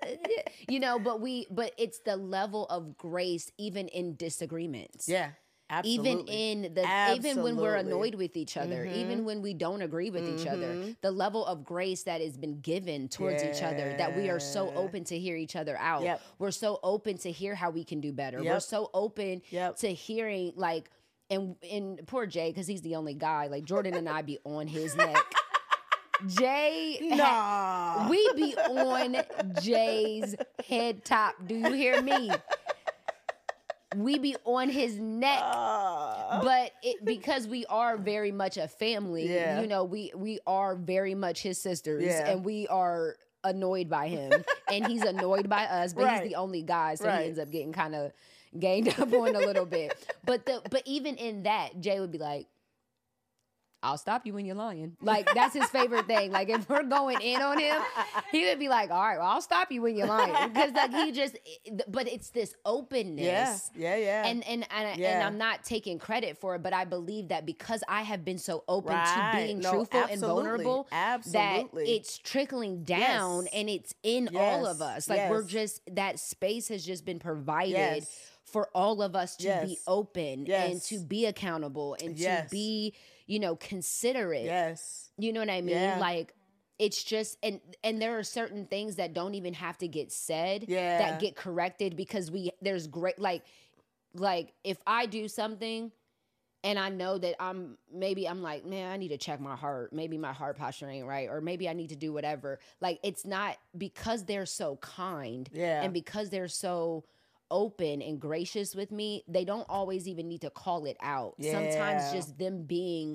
but it's the level of grace, even in disagreements. Yeah. Absolutely. Even when we're annoyed with each other, even when we don't agree with each other, the level of grace that has been given towards each other, that we are so open to hear each other out. Yep. We're so open to hear how we can do better. Yep. We're so open to hearing, like, and poor Jay, because he's the only guy, like Jordan and I be on his neck. Jay, we be on Jay's head top. Do you hear me? We be on his neck, but because we are very much a family, we are very much his sisters, and we are annoyed by him, and he's annoyed by us, but he's the only guy, so he ends up getting kind of ganged up on a little bit. But even in that, Jay would be like, I'll stop you when you're lying. Like, that's his favorite thing. Like, if we're going in on him, he would be like, all right, well, I'll stop you when you're lying. Because, like, but it's this openness. Yeah. And I'm not taking credit for it, but I believe that because I have been so open to being truthful and vulnerable, that it's trickling down and it's in all of us. Like, we're just, that space has just been provided for all of us to be open and to be accountable and to be, considerate. Yes. You know what I mean? Yeah. Like, it's just, and there are certain things that don't even have to get said that get corrected because there's great, like if I do something and I know that I'm like, man, I need to check my heart. Maybe my heart posture ain't right. Or maybe I need to do whatever. Like, it's not because they're so kind and because they're so open and gracious with me, they don't always even need to call it out. Sometimes just them being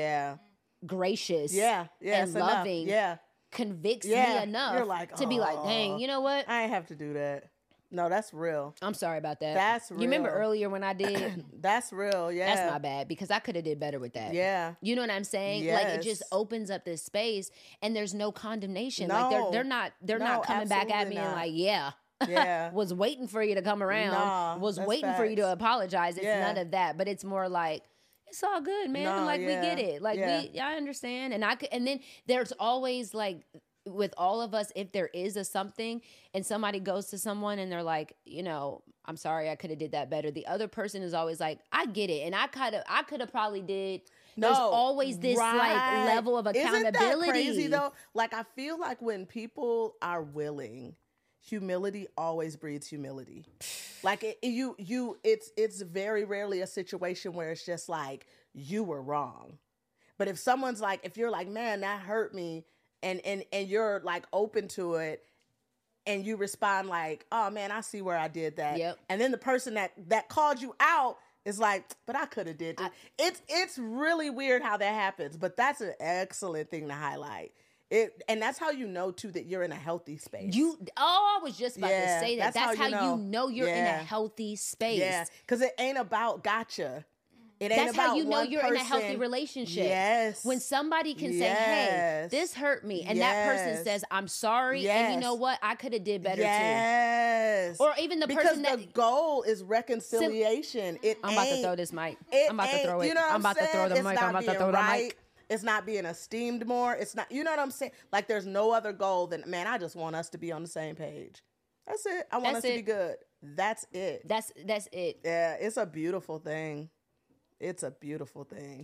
gracious and loving convicts me enough to be like, dang, you know what? I ain't have to do that. No, that's real. I'm sorry about that. That's real. You remember earlier when I did? That's real, yeah. That's my bad because I could have did better with that. Yeah. You know what I'm saying? Yes. Like, it just opens up this space and there's no condemnation. No. Like, they're not coming back at me and like, was waiting for you to come around, was waiting for you to apologize. It's none of that, but it's more like, it's all good, man. We get it. Like, I understand. And then there's always, like, with all of us, if there is a something and somebody goes to someone and they're like, I'm sorry, I could have did that better. The other person is always like, I get it. And I could have probably did. There's always this like level of accountability. Isn't that crazy though? Like, I feel like when people are willing, humility always breeds humility. Like, it's very rarely a situation where it's just like, you were wrong. But if someone's like, if you're like, man, that hurt me, and you're like open to it, and you respond like, oh man, I see where I did that. Yep. And then the person that called you out is like, but I could have did that. It's really weird how that happens, but that's an excellent thing to highlight. And that's how you know too that you're in a healthy space. I was just about to say that. That's how you know you're in a healthy space. Yeah, because it ain't about gotcha. It ain't That's about how you know one you're person. in a healthy relationship. Yes. When somebody can say, hey, this hurt me. And that person says, I'm sorry. And you know what? I could have did better too. Or even the person because the goal is reconciliation. I'm about to throw this mic. I'm about to throw it. You know what I'm about to throw the mic. I'm about to throw the mic. It's not being esteemed more. It's not, you know what I'm saying? Like, there's no other goal than, man, I just want us to be on the same page. That's it. I want us to be good. That's it. That's it. Yeah, it's a beautiful thing. It's a beautiful thing.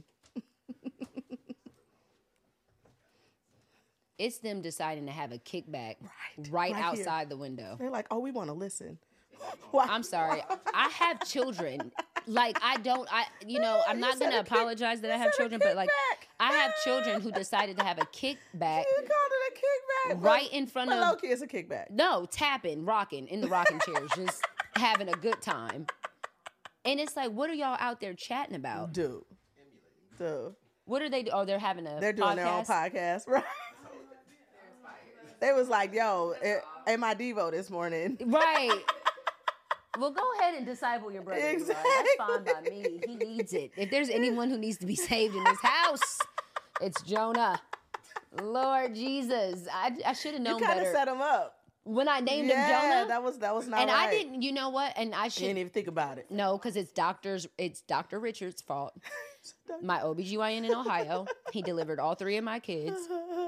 It's them deciding to have a kickback right outside here. The window. They're like, oh, we want to listen. I'm sorry. I have children. Like, I'm not going to apologize that I have children, but like, I have children who decided to have a kickback. You called it a kickback? Right in front of. Low-key, it's a kickback. No, tapping, rocking in the rocking chairs, just having a good time. And it's like, what are y'all out there chatting about? Dude. What are they doing? Oh, they're having a They're doing podcast? Their own podcast. Right. They was like, yo, in my Devo this morning. Right. Well, go ahead and disciple your brother. Exactly. That's fine by me. He needs it. If there's anyone who needs to be saved in this house, it's Jonah. Lord Jesus. I should have known better. You kind of set him up. When I named him Jonah. that was not and right. I didn't, you know what? And I should. You didn't even think about it. No, because it's Dr. Richard's fault. My OBGYN in Ohio. He delivered all 3 of my kids.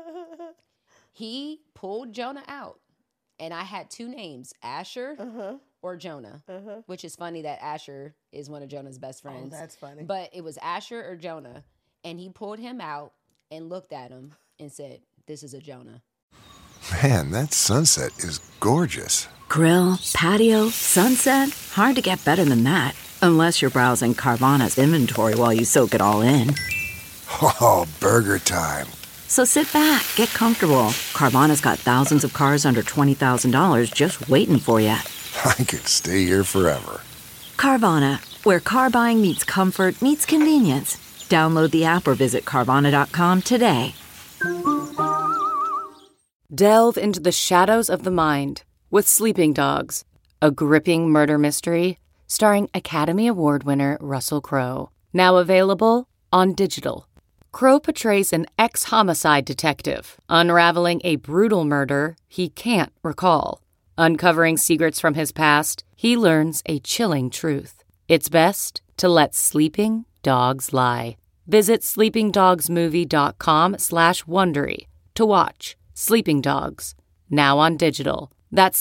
He pulled Jonah out. And I had 2 names, Asher or Jonah, which is funny that Asher is one of Jonah's best friends. Oh, that's funny. But it was Asher or Jonah. And he pulled him out and looked at him and said, this is a Jonah. Man, that sunset is gorgeous. Grill, patio, sunset. Hard to get better than that. Unless you're browsing Carvana's inventory while you soak it all in. Oh, burger time. So sit back, get comfortable. Carvana's got thousands of cars under $20,000 just waiting for you. I could stay here forever. Carvana, where car buying meets comfort, meets convenience. Download the app or visit Carvana.com today. Delve into the shadows of the mind with Sleeping Dogs, a gripping murder mystery starring Academy Award winner Russell Crowe. Now available on digital. Crowe portrays an ex-homicide detective unraveling a brutal murder he can't recall. Uncovering secrets from his past, he learns a chilling truth. It's best to let sleeping dogs lie. Visit sleepingdogsmovie.com/Wondery to watch Sleeping Dogs, now on digital. That's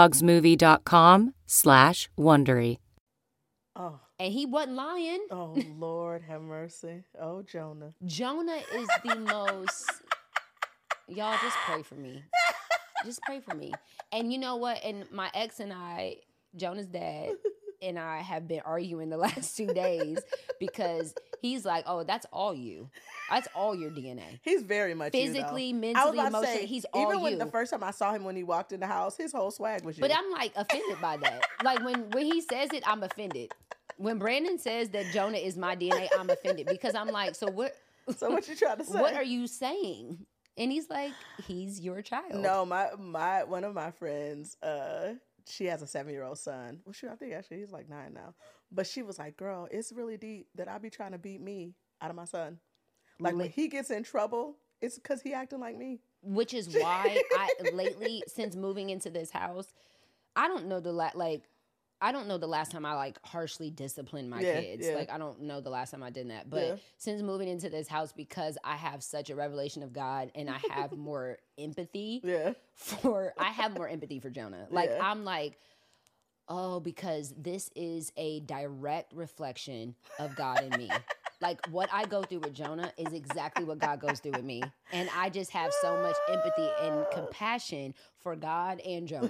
sleepingdogsmovie.com/Wondery. Oh. And he wasn't lying. Oh, Lord have mercy. Oh, Jonah. Jonah is the most... Y'all, just pray for me. Just pray for me. And you know what? And my ex and I, Jonah's dad, and I have been arguing the last 2 days because he's like, oh, that's all you. That's all your DNA. He's very much physically, you, mentally, emotionally. He's all you. Even when the first time I saw him when he walked in the house, his whole swag was you. But I'm like offended by that. Like when he says it, I'm offended. When Brandon says that Jonah is my DNA, I'm offended because I'm like, so what? So what you trying to say? What are you saying? And he's like, he's your child. No, my one of my friends, she has a 7-year-old son. Well, shoot, I think actually he's like 9 now. But she was like, girl, it's really deep that I be trying to beat me out of my son. Like when he gets in trouble, it's because he acting like me. Which is why I lately, since moving into this house, I don't know the last time I like harshly disciplined my kids. Yeah. Like I don't know the last time I did that. But since moving into this house, because I have such a revelation of God and I have more empathy for Jonah. Like I'm like, oh, because this is a direct reflection of God in me. Like what I go through with Jonah is exactly what God goes through with me. And I just have so much empathy and compassion for God and Jonah.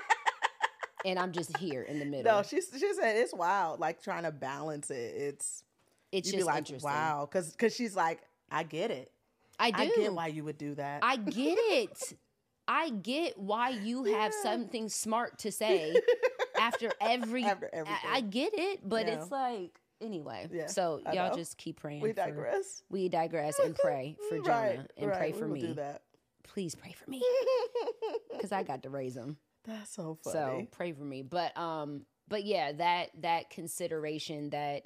And I'm just here in the middle. No, she said it's wild, like trying to balance it. It's just like, interesting. Wow, because she's like, I get it. I do. I get why you would do that. I get it. I get why you have something smart to say after everything. I get it, but it's like, anyway. Yeah, so y'all just keep praying. We digress. We digress and pray for Jonah and pray for me. Do that. Please pray for me because I got to raise him. That's so funny. So pray for me. But yeah, that consideration that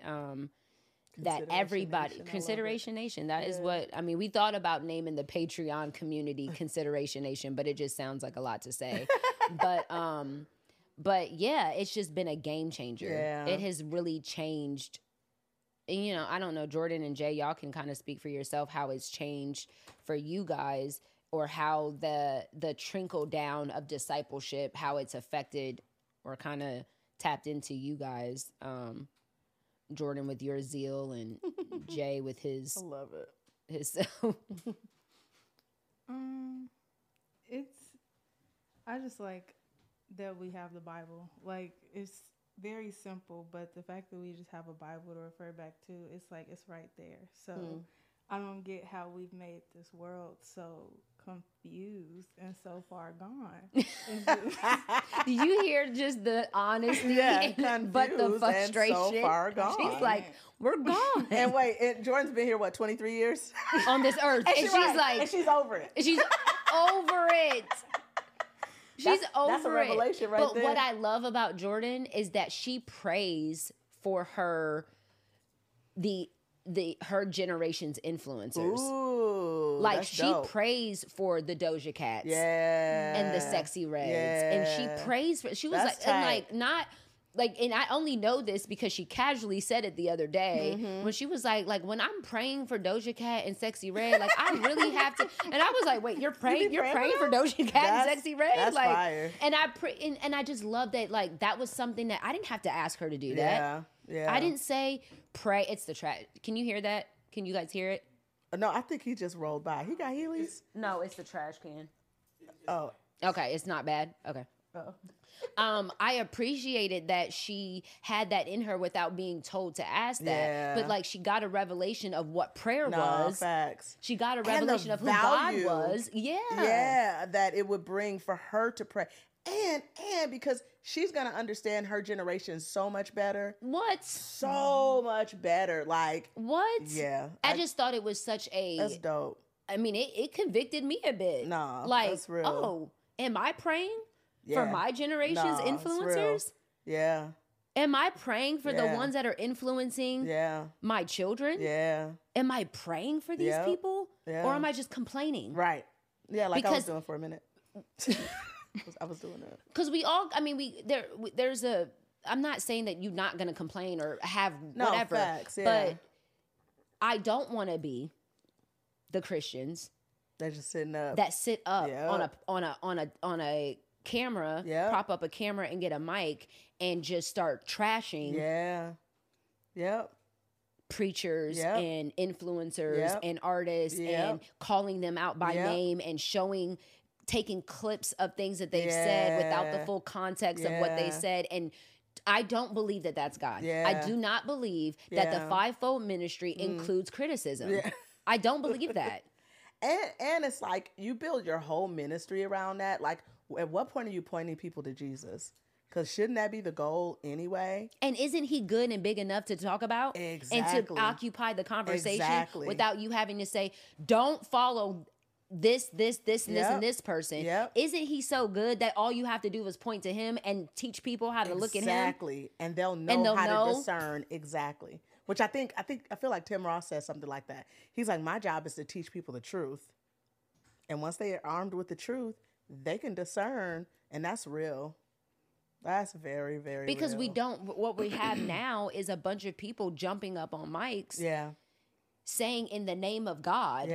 everybody Consideration Nation. That is what I mean. We thought about naming the Patreon community Consideration Nation, but it just sounds like a lot to say. But yeah, it's just been a game changer. Yeah. It has really changed. You know, I don't know, Jordan and Jay, y'all can kind of speak for yourself how it's changed for you guys. Or how the trickle down of discipleship, how it's affected or kind of tapped into you guys. Jordan with your zeal and Jay with his. I love it. I just like that we have the Bible. Like it's very simple, but the fact that we just have a Bible to refer back to, it's like it's right there. So I don't get how we've made this world so confused and so far gone. Do you hear just the honesty, but the frustration? So far gone. She's like, we're gone. And wait, Jordan's been here, 23 years? On this earth. And she's like... And she's over it. She's over it. She's over it. That's a revelation right there. But what I love about Jordan is that she prays for her... her generation's influencers. Ooh, like she dope. Prays for the Doja Cats and the Sexy Reds. And she prays for, she was that's like, tight. And like not like, and I only know this because she casually said it the other day when she was like when I'm praying for Doja Cat and Sexy Red, like I really have to, and I was like, wait, you're praying for Doja Cat and Sexy Red? That's like, fire. And I and I just love that, like that was something that I didn't have to ask her to do that. Yeah. I didn't say pray. It's the trash. Can you hear that? Can you guys hear it? No, I think he just rolled by. He got Heelys? No, it's the trash can. Oh. Okay, it's not bad. Okay. Oh. I appreciated that she had that in her without being told to ask that. But like she got a revelation of what prayer was. Facts. She got a revelation of who God was. Yeah. Yeah, that it would bring for her to pray. And because she's going to understand her generation so much better. What? So much better. Like. What? Yeah. I just thought it was such a. That's dope. I mean, it convicted me a bit. No, like, that's real. Oh, am I praying for my generation's influencers? Yeah. Am I praying for the ones that are influencing my children? Yeah. Am I praying for these people? Yeah. Or am I just complaining? Right. Yeah, like I was doing for a minute. I was doing it. Because there's a, I'm not saying that you're not going to complain or have whatever. Facts, but I don't want to be the Christians that just sit up on a camera, prop up a camera and get a mic and just start trashing preachers and influencers and artists and calling them out by name and taking clips of things that they've said without the full context of what they said. And I don't believe that that's God. I do not believe that the fivefold ministry includes criticism. I don't believe that. And it's like you build your whole ministry around that. Like, at what point are you pointing people to Jesus? Because shouldn't that be the goal anyway? And isn't he good and big enough to talk about? Exactly. And to occupy the conversation without you having to say, don't follow this, and this, and this person. Isn't he so good that all you have to do is point to him and teach people how to look at him? Exactly. And they'll know how to discern. Exactly. Which I feel like Tim Ross says something like that. He's like, my job is to teach people the truth. And once they are armed with the truth, they can discern. And that's real. That's very, very because real. What we have now is a bunch of people jumping up on mics. Saying in the name of God.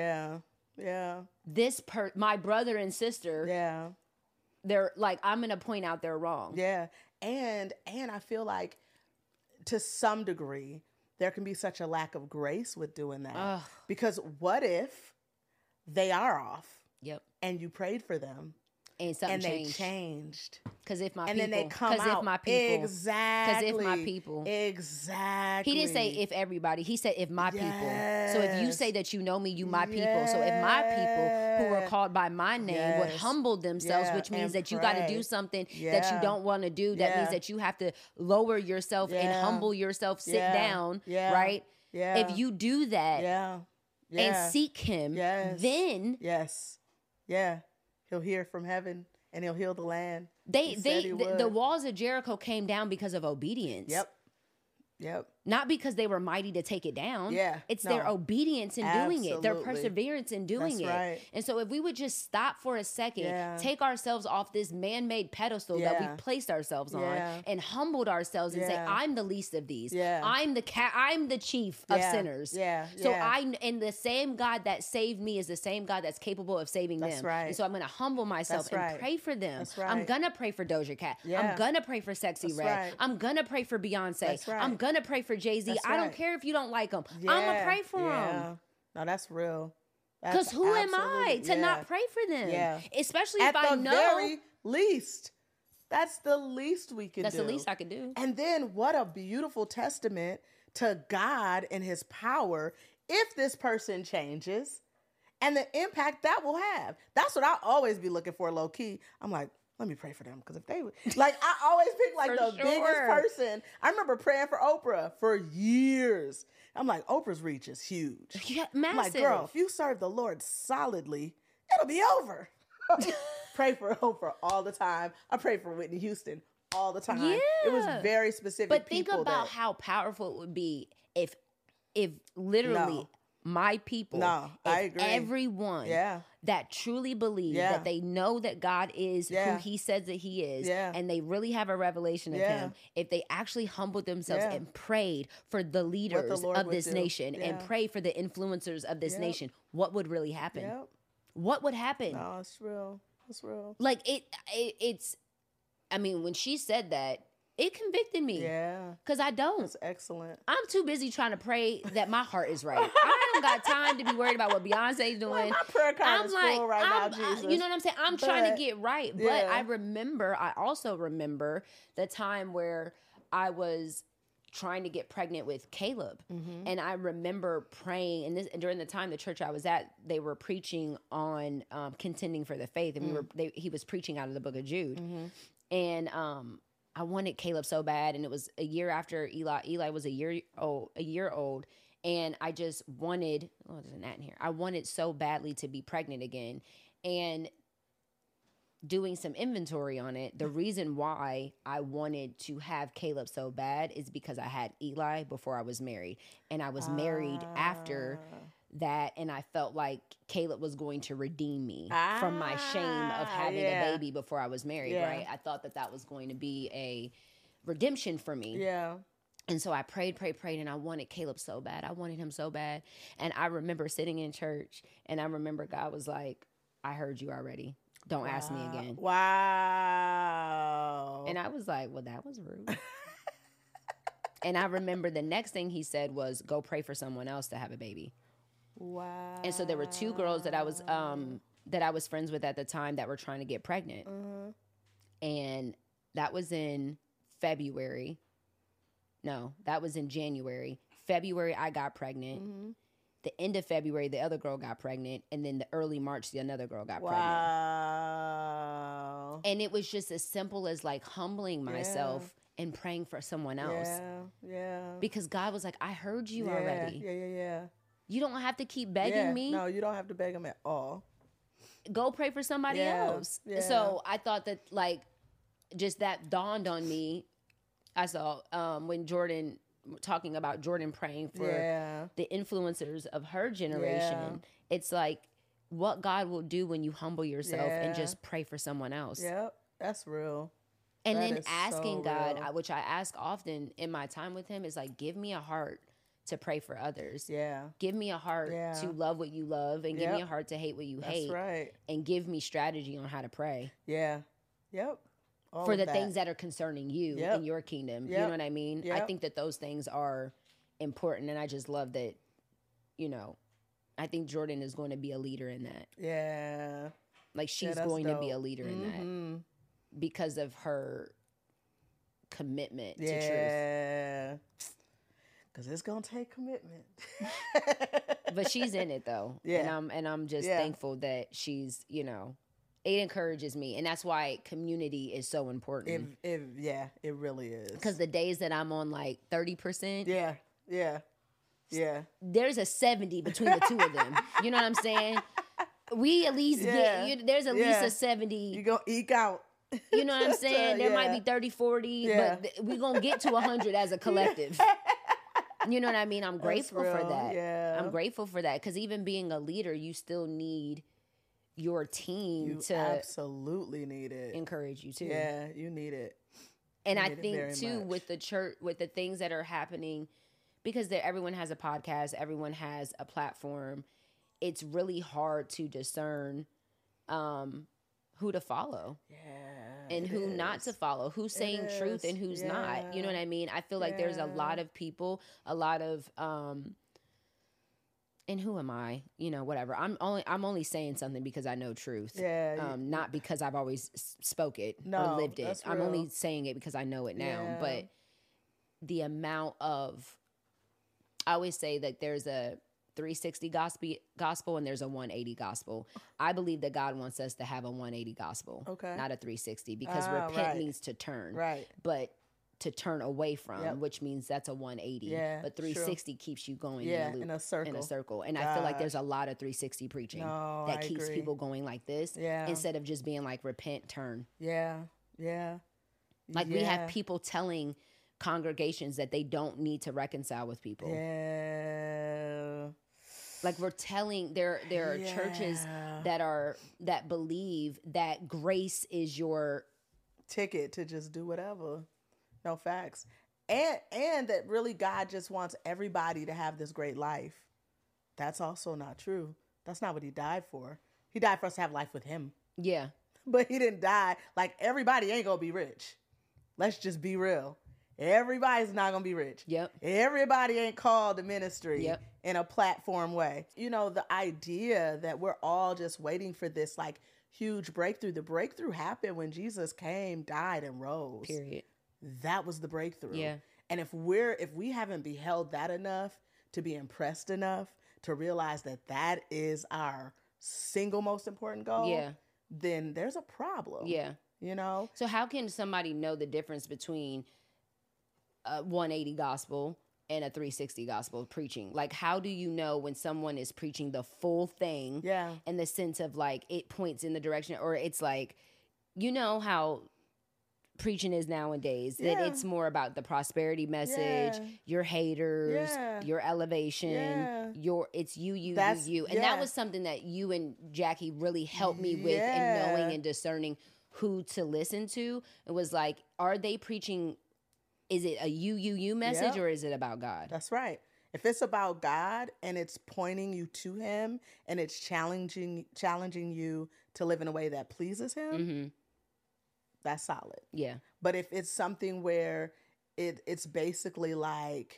My brother and sister. They're like, I'm going to point out they're wrong. And I feel like to some degree, there can be such a lack of grace with doing that. Ugh. Because what if they are off? Yep. And you prayed for them. And something they changed. Because if my and people. And then they come out. If my people. Exactly. Because if my people. Exactly. He didn't say if everybody. He said if my people. So if you say that you know me, you my people. So if my people who are called by my name would humble themselves, which means that you got to do something that you don't want to do. That means that you have to lower yourself and humble yourself, sit down, right? If you do that and seek him, then. He'll hear from heaven and he'll heal the land. The walls of Jericho came down because of obedience. Yep. Not because they were mighty to take it down. It's their obedience in doing it, their perseverance in doing it. Right. And so if we would just stop for a second, take ourselves off this man-made pedestal that we've placed ourselves on and humbled ourselves and say, I'm the least of these. I'm the chief of sinners. So and the same God that saved me is the same God that's capable of saving them. Right. And so I'm going to humble myself and pray for them. Right. I'm going to pray for Doja Cat. I'm going to pray for Sexy Red. Right. I'm going to pray for Beyonce. Right. I'm going to pray for Jay-Z. I don't care if you don't like them. I'm going to pray for them. No, that's real. Because who am I to not pray for them? Especially if I know. At the very least. That's the least we can do. That's the least I can do. And then what a beautiful testament to God and his power if this person changes and the impact that will have. That's what I always be looking for low key. I'm like, let me pray for them. Because if they would, like, I always pick like the biggest person. I remember praying for Oprah for years. I'm like, Oprah's reach is huge. Yeah, massive. I'm like, girl, if you serve the Lord solidly, it'll be over. Pray for Oprah all the time. I pray for Whitney Houston all the time. Yeah. It was very specific. But think about how powerful it would be if literally my people, I agree. Everyone that truly believes that they know that God is who he says that he is, and they really have a revelation of him, if they actually humbled themselves and prayed for the leaders of this nation and pray for the influencers of this nation, what would really happen? What would happen? No, it's real. It's real. Like it's, I mean, when she said that, it convicted me. Yeah. Because I don't. That's excellent. I'm too busy trying to pray that my heart is right. I don't got time to be worried about what Beyonce's doing. Well, my prayer card is full right now, Jesus. You know what I'm saying? I'm trying to get right. But I also remember the time where I was trying to get pregnant with Caleb. Mm-hmm. And I remember praying, and during the time the church I was at, they were preaching on contending for the faith. And he was preaching out of the book of Jude. Mm-hmm. And I wanted Caleb so bad, and it was a year after Eli. Eli was a year old, And I just wanted, there's an at in here. I wanted so badly to be pregnant again. And doing some inventory on it, the reason why I wanted to have Caleb so bad is because I had Eli before I was married. And I was married after that, and I felt like Caleb was going to redeem me from my shame of having a baby before I was married, right? I thought that was going to be a redemption for me. Yeah. And so I prayed, and I wanted Caleb so bad. I wanted him so bad. And I remember sitting in church, and I remember God was like, I heard you already. Don't ask me again. Wow. And I was like, well, that was rude. And I remember the next thing he said was, go pray for someone else to have a baby. Wow. And so there were 2 girls that I was friends with at the time that were trying to get pregnant. And that was in February. No, that was in January. February, I got pregnant. The end of February, the other girl got pregnant. And then the early March, the another girl got pregnant. Wow. And it was just as simple as like humbling myself and praying for someone else. Yeah. Because God was like, I heard you already. Yeah. You don't have to keep begging me. No, you don't have to beg him at all. Go pray for somebody else. Yeah. So I thought that like just that dawned on me. I saw when Jordan talking about Jordan praying for the influencers of her generation. It's like what God will do when you humble yourself and just pray for someone else. Yep, that's real. And that then asking God, which I ask often in my time with him, is like, give me a heart to pray for others. Yeah. Give me a heart to love what you love and give me a heart to hate what you hate. That's right. And give me strategy on how to pray. Yeah. Yep. All for the things that are concerning you in your kingdom. You know what I mean? Yep. I think that those things are important. And I just love that, I think Jordan is going to be a leader in that. Yeah. Like she's going to be a leader in that because of her commitment to truth. Yeah. Because it's going to take commitment. But she's in it though. Yeah. And I'm just thankful that she's, it encourages me. And that's why community is so important. It really is. Because the days that I'm on like 30%. Yeah. There's a 70 between the 2 of them. You know what I'm saying? We at least there's at least a 70. You're going to eke out. You know what I'm saying? There might be 30, 40, but we're going to get to 100 as a collective. You know what I mean? I'm grateful for that. Yeah. I'm grateful for that. Because even being a leader, you still need your team to absolutely need it. Encourage you too. Yeah, you need it. And I think too with the church, with the things that are happening, because everyone has a podcast, everyone has a platform, it's really hard to discern who to follow. Yeah. And who not to follow, who's saying truth and who's not. You know what I mean? I feel like there's a lot of people, a lot of and who am I? Whatever. I'm only saying something because I know truth. Yeah. Not because I've always spoke it or lived it. I'm only saying it because I know it now. Yeah. But the amount of, I always say that there's a 360 gospel and there's a 180 gospel. I believe that God wants us to have a 180 gospel, not a 360, because repent means to turn. Right. But to turn away from, which means that's a 180. Yeah, but 360 keeps you going in a loop, in a circle. And I feel like there's a lot of 360 preaching that keeps people going like this instead of just being like repent, turn. Yeah. Like we have people telling congregations that they don't need to reconcile with people. Yeah. Like we're telling there are churches that believe that grace is your ticket to just do whatever. No, facts. And that really God just wants everybody to have this great life. That's also not true. That's not what he died for. He died for us to have life with him. Yeah. But he didn't die. Like everybody ain't gonna be rich. Let's just be real. Everybody's not gonna be rich. Yep. Everybody ain't called to ministry in a platform way. The idea that we're all just waiting for this like huge breakthrough. The breakthrough happened when Jesus came, died, and rose. Period. That was the breakthrough. Yeah. And if we haven't beheld that enough to be impressed enough to realize that is our single most important goal, then there's a problem. Yeah. So how can somebody know the difference between a 180 gospel and a 360 gospel preaching. Like, how do you know when someone is preaching the full thing? Yeah. In the sense of like, it points in the direction, or it's like, you know how preaching is nowadays, that it's more about the prosperity message, your haters, your elevation, it's you. And that was something that you and Jackie really helped me with in knowing and discerning who to listen to. It was like, are they preaching, is it a you message or is it about God? That's right. If it's about God and it's pointing you to him and it's challenging you to live in a way that pleases him, that's solid. Yeah. But if it's something where it's basically like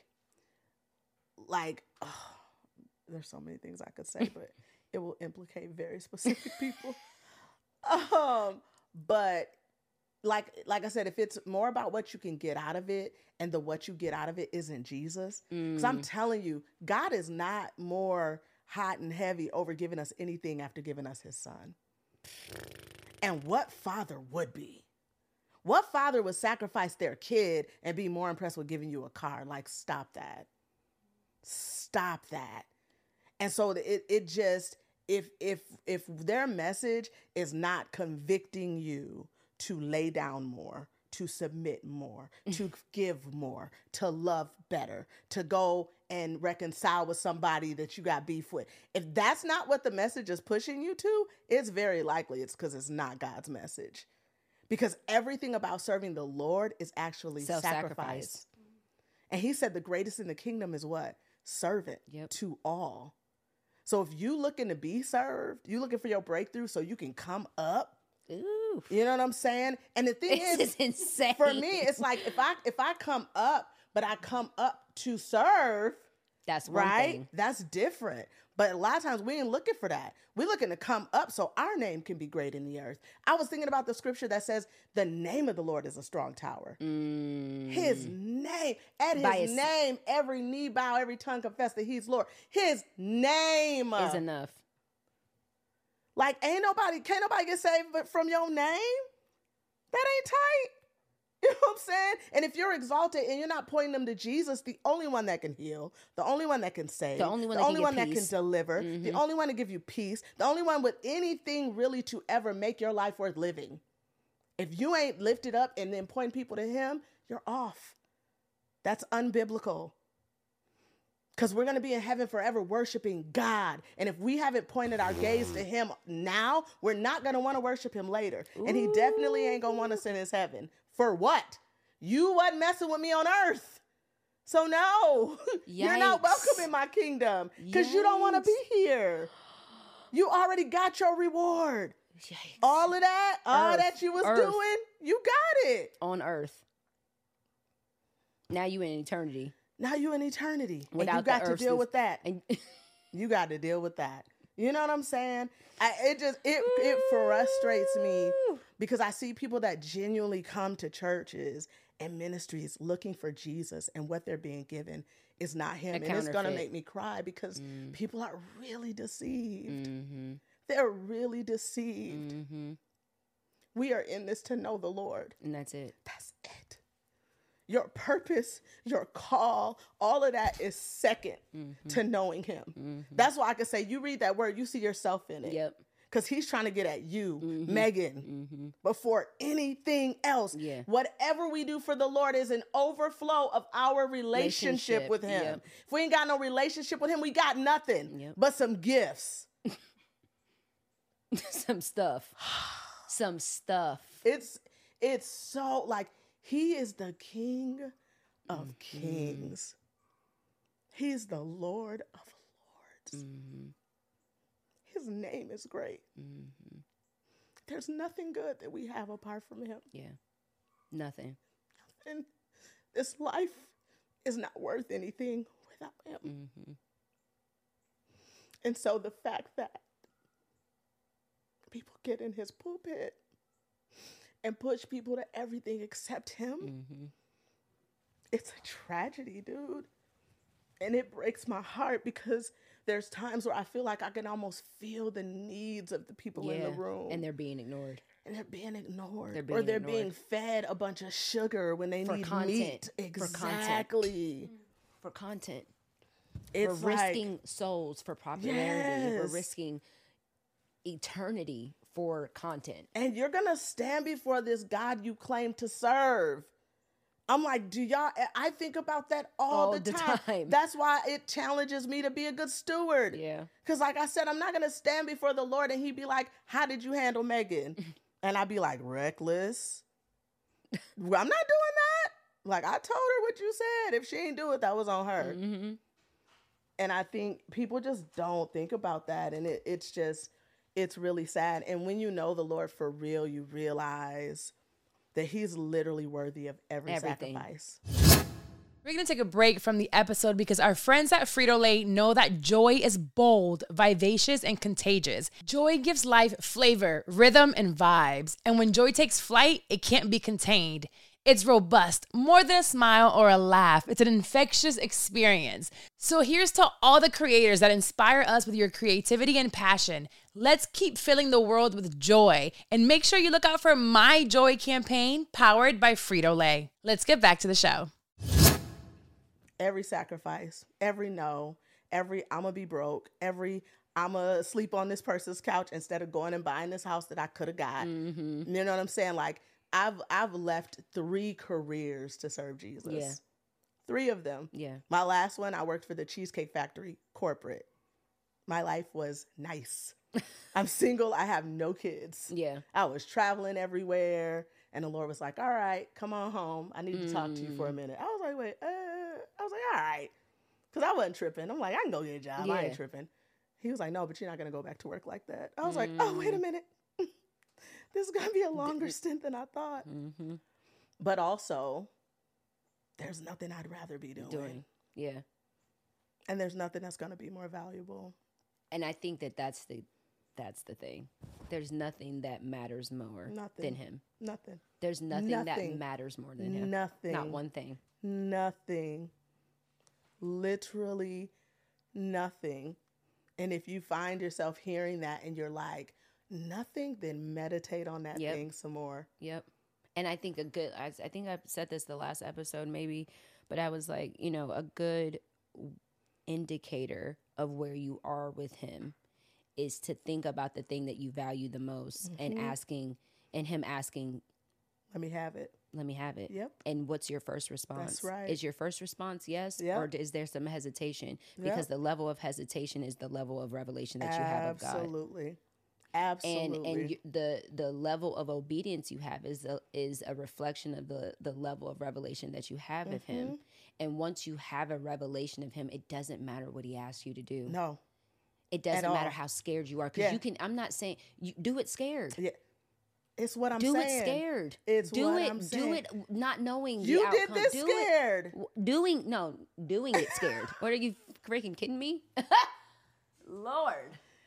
there's so many things I could say, but it will implicate very specific people. But like I said, if it's more about what you can get out of it and what you get out of it isn't Jesus, because I'm telling you, God is not more hot and heavy over giving us anything after giving us his son. And what father would be? What father would sacrifice their kid and be more impressed with giving you a car? Like, stop that. Stop that. And so it just, if their message is not convicting you to lay down more, to submit more, to give more, to love better, to go and reconcile with somebody that you got beef with, if that's not what the message is pushing you to, it's very likely it's because it's not God's message. Because everything about serving the Lord is actually sacrifice. And he said the greatest in the kingdom is what? Servant to all. So if you looking to be served, you looking for your breakthrough so you can come up. Ooh. You know what I'm saying? And the thing is insane. For me, it's like if I come up, but I come up to serve, that's one thing. That's different. But a lot of times we ain't looking for that. We're looking to come up so our name can be great in the earth. I was thinking about the scripture that says the name of the Lord is a strong tower. His name. At his name, every knee bow, every tongue confess that he's Lord. His name is enough. Like, can't nobody get saved from your name? That ain't tight. You know what I'm saying? And if you're exalted and you're not pointing them to Jesus, the only one that can heal, the only one that can save, the only one that can deliver, the only one to give you peace, the only one with anything really to ever make your life worth living. If you ain't lifted up and then pointing people to him, you're off. That's unbiblical. Because we're going to be in heaven forever worshiping God. And if we haven't pointed our gaze to him now, we're not going to want to worship him later. Ooh. And he definitely ain't going to want us in his heaven. For what? You wasn't messing with me on earth. So no, you're not welcome in my kingdom because you don't want to be here. You already got your reward. Yikes. All of that, all that you was doing, you got it. On earth. Now you in eternity. Now you in eternity. Without and you got to deal with that. You got to deal with that. You know what I'm saying? It frustrates me because I see people that genuinely come to churches and ministries looking for Jesus, and what they're being given is not him. And it's going to make me cry because people are really deceived. Mm-hmm. They're really deceived. Mm-hmm. We are in this to know the Lord. And that's it. That's it. Your purpose, your call, all of that is second to knowing him. Mm-hmm. That's why I can say, you read that word, you see yourself in it. Yep. Because he's trying to get at you, Megan, before anything else. Yeah. Whatever we do for the Lord is an overflow of our relationship with him. Yep. If we ain't got no relationship with him, we got nothing but some gifts. Some stuff. Some stuff. It's so like, he is the King of kings. He's the Lord of lords. Mm-hmm. His name is great. Mm-hmm. There's nothing good that we have apart from him. Yeah. Nothing. And this life is not worth anything without him. Mm-hmm. And so the fact that people get in his pulpit and push people to everything except him, it's a tragedy, dude. And it breaks my heart because there's times where I feel like I can almost feel the needs of the people in the room. And they're being ignored. And they're being ignored. They're being fed a bunch of sugar when they need content. meat. Exactly. for content. It's we're risking souls for popularity. Yes. We're risking eternity for content. And you're going to stand before this God you claim to serve. I'm like, I think about that all the time. That's why it challenges me to be a good steward. Yeah. Because like I said, I'm not going to stand before the Lord and he'd be like, how did you handle Megan? And I'd be like, reckless. I'm not doing that. Like, I told her what you said. If she ain't do it, that was on her. Mm-hmm. And I think people just don't think about that. And it's really sad. And when you know the Lord for real, you realize that he's literally worthy of everything. Sacrifice. We're going to take a break from the episode because our friends at Frito-Lay know that joy is bold, vivacious, and contagious. Joy gives life flavor, rhythm, and vibes. And when joy takes flight, it can't be contained. It's robust, more than a smile or a laugh. It's an infectious experience. So here's to all the creators that inspire us with your creativity and passion. Let's keep filling the world with joy. And make sure you look out for My Joy campaign, powered by Frito-Lay. Let's get back to the show. Every sacrifice, every no, every I'm going to be broke, every I'm going to sleep on this person's couch instead of going and buying this house that I could have got. Mm-hmm. You know what I'm saying? Like, I've left 3 careers to serve Jesus. Yeah. 3 of them. Yeah. My last one, I worked for the Cheesecake Factory corporate. My life was nice. I'm single. I have no kids. Yeah. I was traveling everywhere. And the Lord was like, all right, come on home. I need to talk to you for a minute. I was like, wait. I was like, all right. Because I wasn't tripping. I'm like, I can go get a job. Yeah. I ain't tripping. He was like, no, but you're not going to go back to work like that. I was like, oh, wait a minute. This is going to be a longer stint than I thought. Mm-hmm. But also, there's nothing I'd rather be doing. Yeah. And there's nothing that's going to be more valuable. And I think that's the thing. There's nothing that matters more than him. Nothing. There's nothing that matters more than him. Nothing. Not one thing. Nothing. Literally nothing. And if you find yourself hearing that and you're like, nothing, then meditate on that thing some more. Yep. And I think I think I said this the last episode maybe, but I was like, a good indicator of where you are with him is to think about the thing that you value the most and him asking, let me have it. Let me have it. Yep. And what's your first response? That's right. Is your first response yes? Yep. Or is there some hesitation? Because the level of hesitation is the level of revelation that you have of God. Absolutely. Absolutely. And the level of obedience you have is a reflection of the level of revelation that you have of him. And once you have a revelation of him, it doesn't matter what he asks you to do. No. It doesn't matter how scared you are. Because I'm not saying, do it scared. Yeah. It's what I'm saying. Do it scared. It's what I'm saying. Do it not knowing you the outcome. You did this scared. Doing it scared. What, are you freaking kidding me? Lord.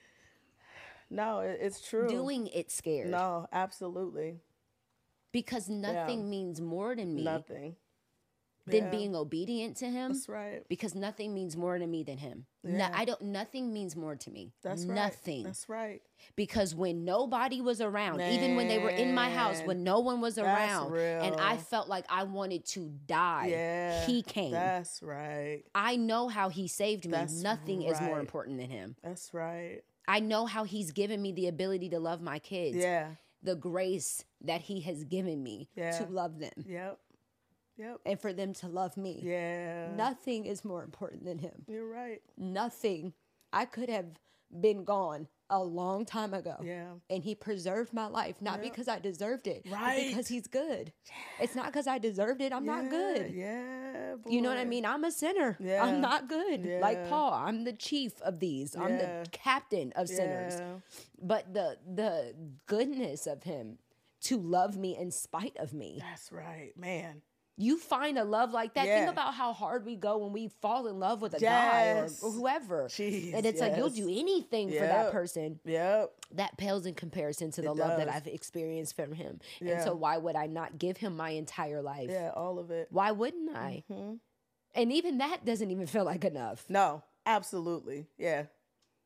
No, it's true. Doing it scared. No, absolutely. Because nothing means more to me. Nothing. Than being obedient to him. That's right. Because nothing means more to me than him. Yeah. Nothing means more to me. That's right. Nothing. That's right. Because when nobody was around, even when they were in my house, when no one was around, and I felt like I wanted to die, he came. That's right. I know how he saved me. Nothing is more important than him. That's right. I know how he's given me the ability to love my kids. Yeah. The grace that he has given me to love them. Yep. And for them to love me. Yeah. Nothing is more important than him. You're right. Nothing. I could have been gone a long time ago. Yeah. And he preserved my life, not because I deserved it, right. but because he's good. It's not because I deserved it. I'm not good. Yeah. Boy. You know what I mean? I'm a sinner. Yeah. I'm not good. Yeah. Like Paul, I'm the chief of these. I'm the captain of sinners. But the goodness of him to love me in spite of me. That's right, man. You find a love like that. Think about how hard we go when we fall in love with a guy or whoever. Jeez, and it's like, you'll do anything for that person. Yep. That pales in comparison to the love that I've experienced from him. And so why would I not give him my entire life? Yeah, all of it. Why wouldn't I? And even that doesn't even feel like enough. No, absolutely. Yeah.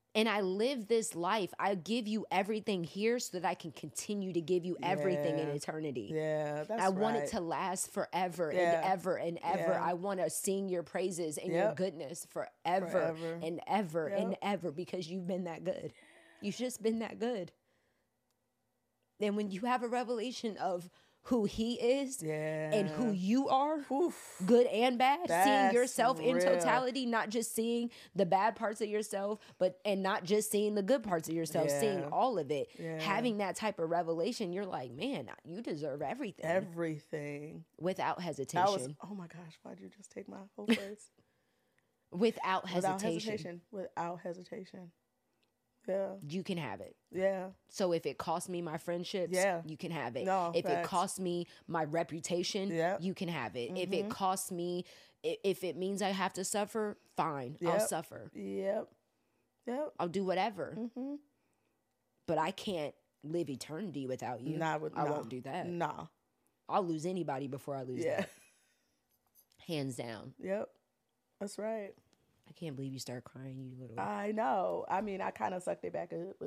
And I live this life. I give you everything here so that I can continue to give you everything in eternity. Yeah, that's I want it to last forever and ever and ever. I want to sing your praises and your goodness forever and ever and ever, because you've been that good. You've just been that good. And when you have a revelation of who he is and who you are, good and bad, seeing yourself in totality, not just seeing the bad parts of yourself, and not just seeing the good parts of yourself, seeing all of it, having that type of revelation, you're like, man, you deserve everything. Everything. Without hesitation. Oh my gosh, why'd you just take my whole words? Without hesitation. Without hesitation. Yeah. You can have it. Yeah. So if it costs me my friendships, you can have it. No, if it costs me my reputation, you can have it. If it costs me, if it means I have to suffer, fine. I'll suffer. Yep. I'll do whatever. But I can't live eternity without you. I won't do that. Nah. I'll lose anybody before I lose that. Hands down. Yep. That's right. I can't believe you start crying, you little. I know. I mean, I kind of sucked it back up.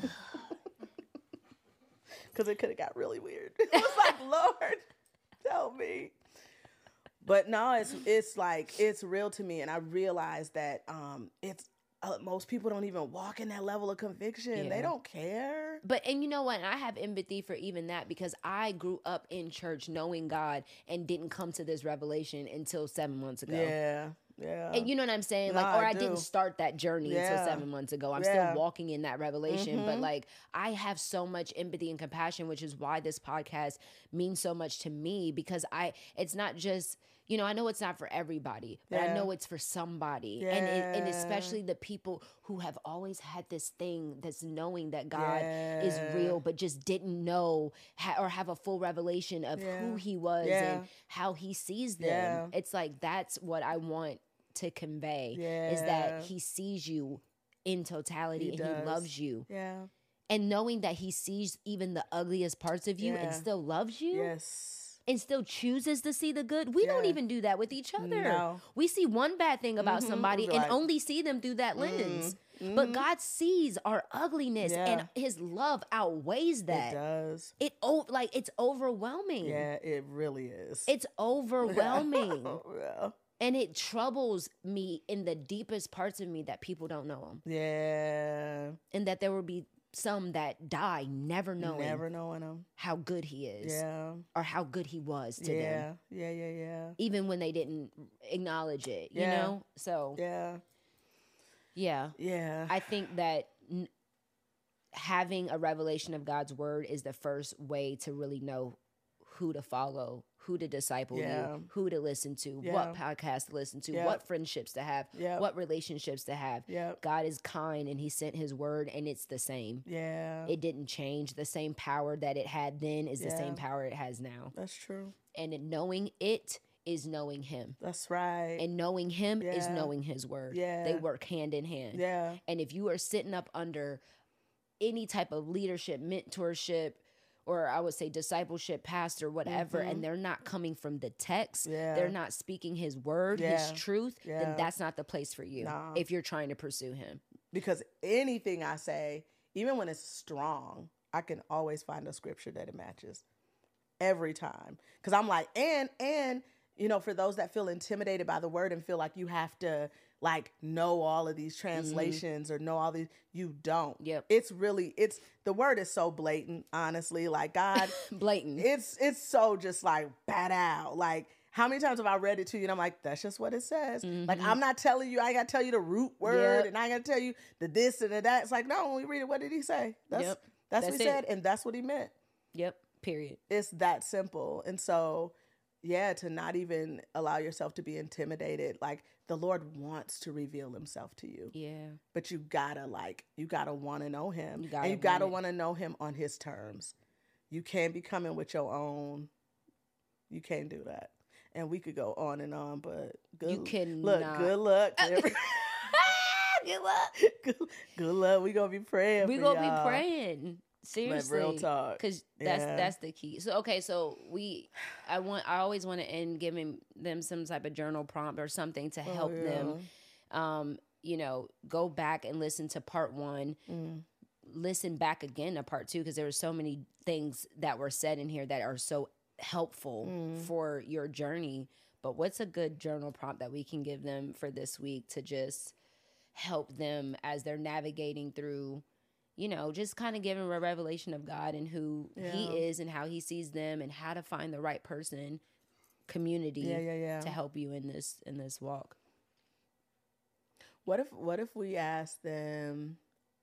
Because it could have got really weird. It was like, Lord, help me. But no, it's like, it's real to me. And I realize that most people don't even walk in that level of conviction. They don't care. And you know what? I have empathy for even that, because I grew up in church knowing God and didn't come to this revelation until 7 months ago. Yeah. And you know what I'm saying? Like, I didn't start that journey until 7 months ago. I'm still walking in that revelation. But like, I have so much empathy and compassion, which is why this podcast means so much to me, because it's not just, you know, I know it's not for everybody, but I know it's for somebody. And especially the people who have always had this thing, this knowing that God is real, but just didn't know or have a full revelation of who he was and how he sees them. It's like, that's what I want to convey, is that he sees you in totality and he loves you. And knowing that he sees even the ugliest parts of you and still loves you. And still chooses to see the good. We don't even do that with each other. No. We see one bad thing about somebody and only see them through that lens. But God sees our ugliness and his love outweighs that. It does. It's overwhelming. Yeah, it really is. It's overwhelming. And it troubles me in the deepest parts of me that people don't know him. Yeah. And that there will be some that die never knowing him, how good he is, or how good he was to them. Yeah. Even when they didn't acknowledge it, you know. So yeah. I think that having a revelation of God's word is the first way to really know who to follow, who to disciple you, who to listen to, what podcast to listen to, what friendships to have, what relationships to have. God is kind and he sent his word and it's the same. It didn't change. The same power that it had then is the same power it has now. That's true. And knowing it is knowing him. That's right. And knowing him is knowing his word. They work hand in hand. And if you are sitting up under any type of leadership, mentorship, or I would say discipleship, pastor, whatever, and they're not coming from the text, they're not speaking his word, his truth, then that's not the place for you if you're trying to pursue him. Because anything I say, even when it's strong, I can always find a scripture that it matches every time. Because I'm like, and you know, for those that feel intimidated by the word and feel like you have to like know all of these translations or know all these, you don't. It's the word is so blatant, honestly. Like God, blatant. It's so just like bad out. Like how many times have I read it to you and I'm like, that's just what it says. Like I'm not telling you, I got to tell you the root word and I got to tell you the this and the that. It's like, no, when we read it, what did he say? That's what he said and that's what he meant. Period. It's that simple. And so to not even allow yourself to be intimidated. Like the Lord wants to reveal himself to you. But you gotta want to know him. You gotta want to know him on his terms. You can't be coming with your own. You can't do that. And we could go on and on, but you can look. Good luck. Good luck. Good luck. We gonna be praying. We gonna be praying. Seriously, like real talk, because that's the key. So okay, so I always want to end giving them some type of journal prompt or something to help them, go back and listen to part 1. Listen back again to part 2, because there were so many things that were said in here that are so helpful for your journey. But what's a good journal prompt that we can give them for this week to just help them as they're navigating through, just kind of giving a revelation of God and who he is and how he sees them and how to find the right person, community to help you in this walk. What if we ask them,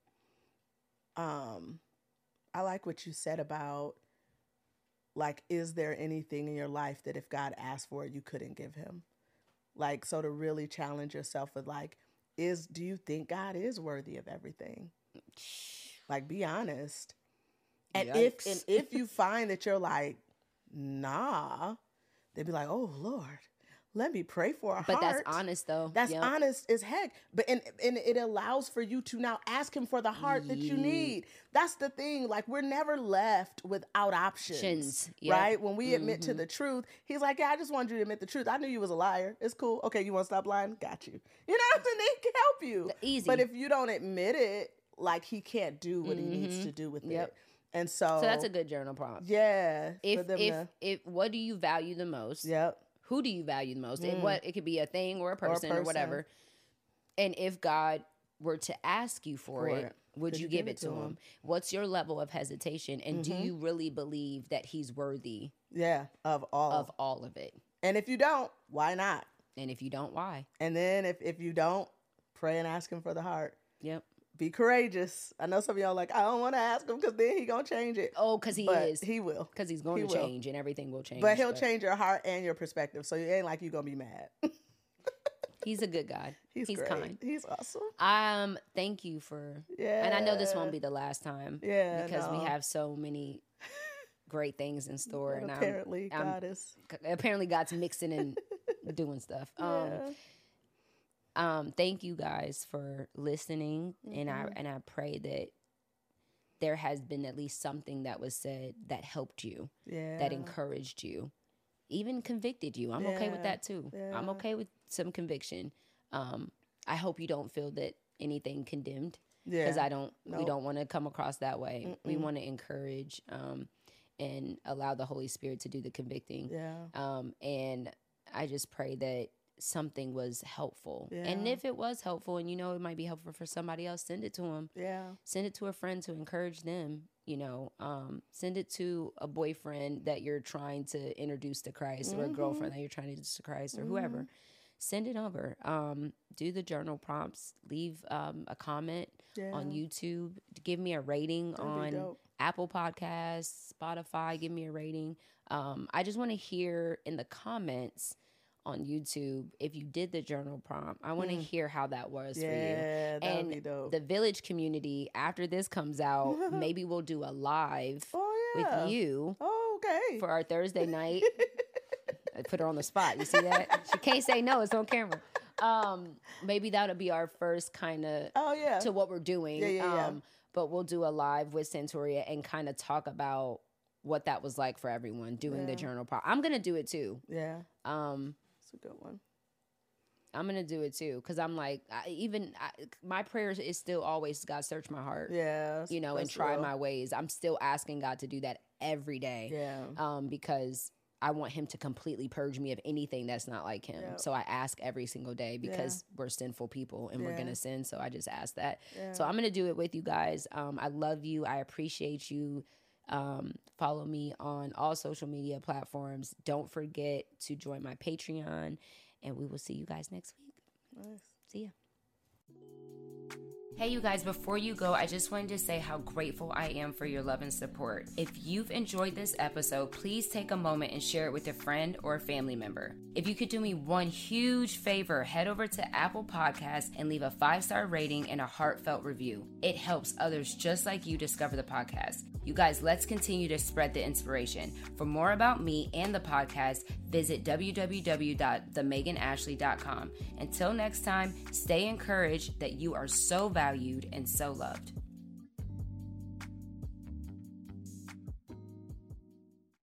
I like what you said about, like, is there anything in your life that if God asked for it, you couldn't give him? Like, so to really challenge yourself with, like, do you think God is worthy of everything? Like, be honest. And if you find that you're like, nah, they'd be like, oh Lord, let me pray for our heart. But that's honest though. That's honest as heck. But and it allows for you to now ask him for the heart that you need. That's the thing. Like, we're never left without options. Right? When we admit to the truth, he's like, yeah, I just wanted you to admit the truth. I knew you was a liar. It's cool. Okay, you want to stop lying? Got you. You know what I'm saying? He can help you. Easy. But if you don't admit it, like, he can't do what he needs to do with it. And so that's a good journal prompt. Yeah. If what do you value the most? Yep. Who do you value the most? It could be a thing or a person or whatever. And if God were to ask you for it, would you give it to him? What's your level of hesitation? And do you really believe that he's worthy? Yeah, of all of it. And if you don't, why not? And if you don't, why? And then if you don't, pray and ask him for the heart. Yep. Be courageous. I know some of y'all are like, I don't want to ask him because then he gonna change it. Oh, because he is. He will. Because he's going to change and everything will change. But he'll change your heart and your perspective. So it ain't like you're going to be mad. He's a good God. He's great. Kind. He's awesome. Thank you for... Yeah. And I know this won't be the last time. Yeah, because we have so many great things in store. And apparently apparently God's mixing and doing stuff. Thank you guys for listening, and I pray that there has been at least something that was said that helped you, that encouraged you, even convicted you. I'm okay with that too. I'm okay with some conviction. I hope you don't feel that anything condemned, because we don't want to come across that way. We want to encourage and allow the Holy Spirit to do the convicting. And I just pray that something was helpful. And if it was helpful and it might be helpful for somebody else, send it to them. Send it to a friend to encourage them. Send it to a boyfriend that you're trying to introduce to Christ, or a girlfriend that you're trying to introduce to Christ, or whoever. Send it over. Do the journal prompts. Leave a comment on YouTube. Give me a rating on Apple Podcasts, Spotify. Give me a rating. I just want to hear in the comments on YouTube if you did the journal prompt. I want to hear how that was for you. And be dope. The Village community, after this comes out, maybe we'll do a live with you for our Thursday night. I put her on the spot. You see that? She can't say no. It's on camera. Maybe that'll be our first kind of to what we're doing. But we'll do a live with Santoria and kind of talk about what that was like for everyone doing the journal prompt. I'm going to do it too. A good one. I'm gonna do it too, because I'm like, my prayers is still always, God, search my heart. And try my ways. I'm still asking God to do that every day. Because I want him to completely purge me of anything that's not like him. So I ask every single day, because we're sinful people and we're gonna sin. So I just ask that. So I'm gonna do it with you guys. I love you. I appreciate you. Follow me on all social media platforms. Don't forget to join my Patreon, and we will see you guys next week. See ya. Hey, you guys, before you go, I just wanted to say how grateful I am for your love and support. If you've enjoyed this episode, please take a moment and share it with a friend or a family member. If you could do me one huge favor, head over to Apple Podcasts and leave a 5-star rating and a heartfelt review. It helps others just like you discover the podcast. You guys, let's continue to spread the inspiration. For more about me and the podcast, visit www.themeganashley.com. Until next time, stay encouraged that you are so valued and so loved.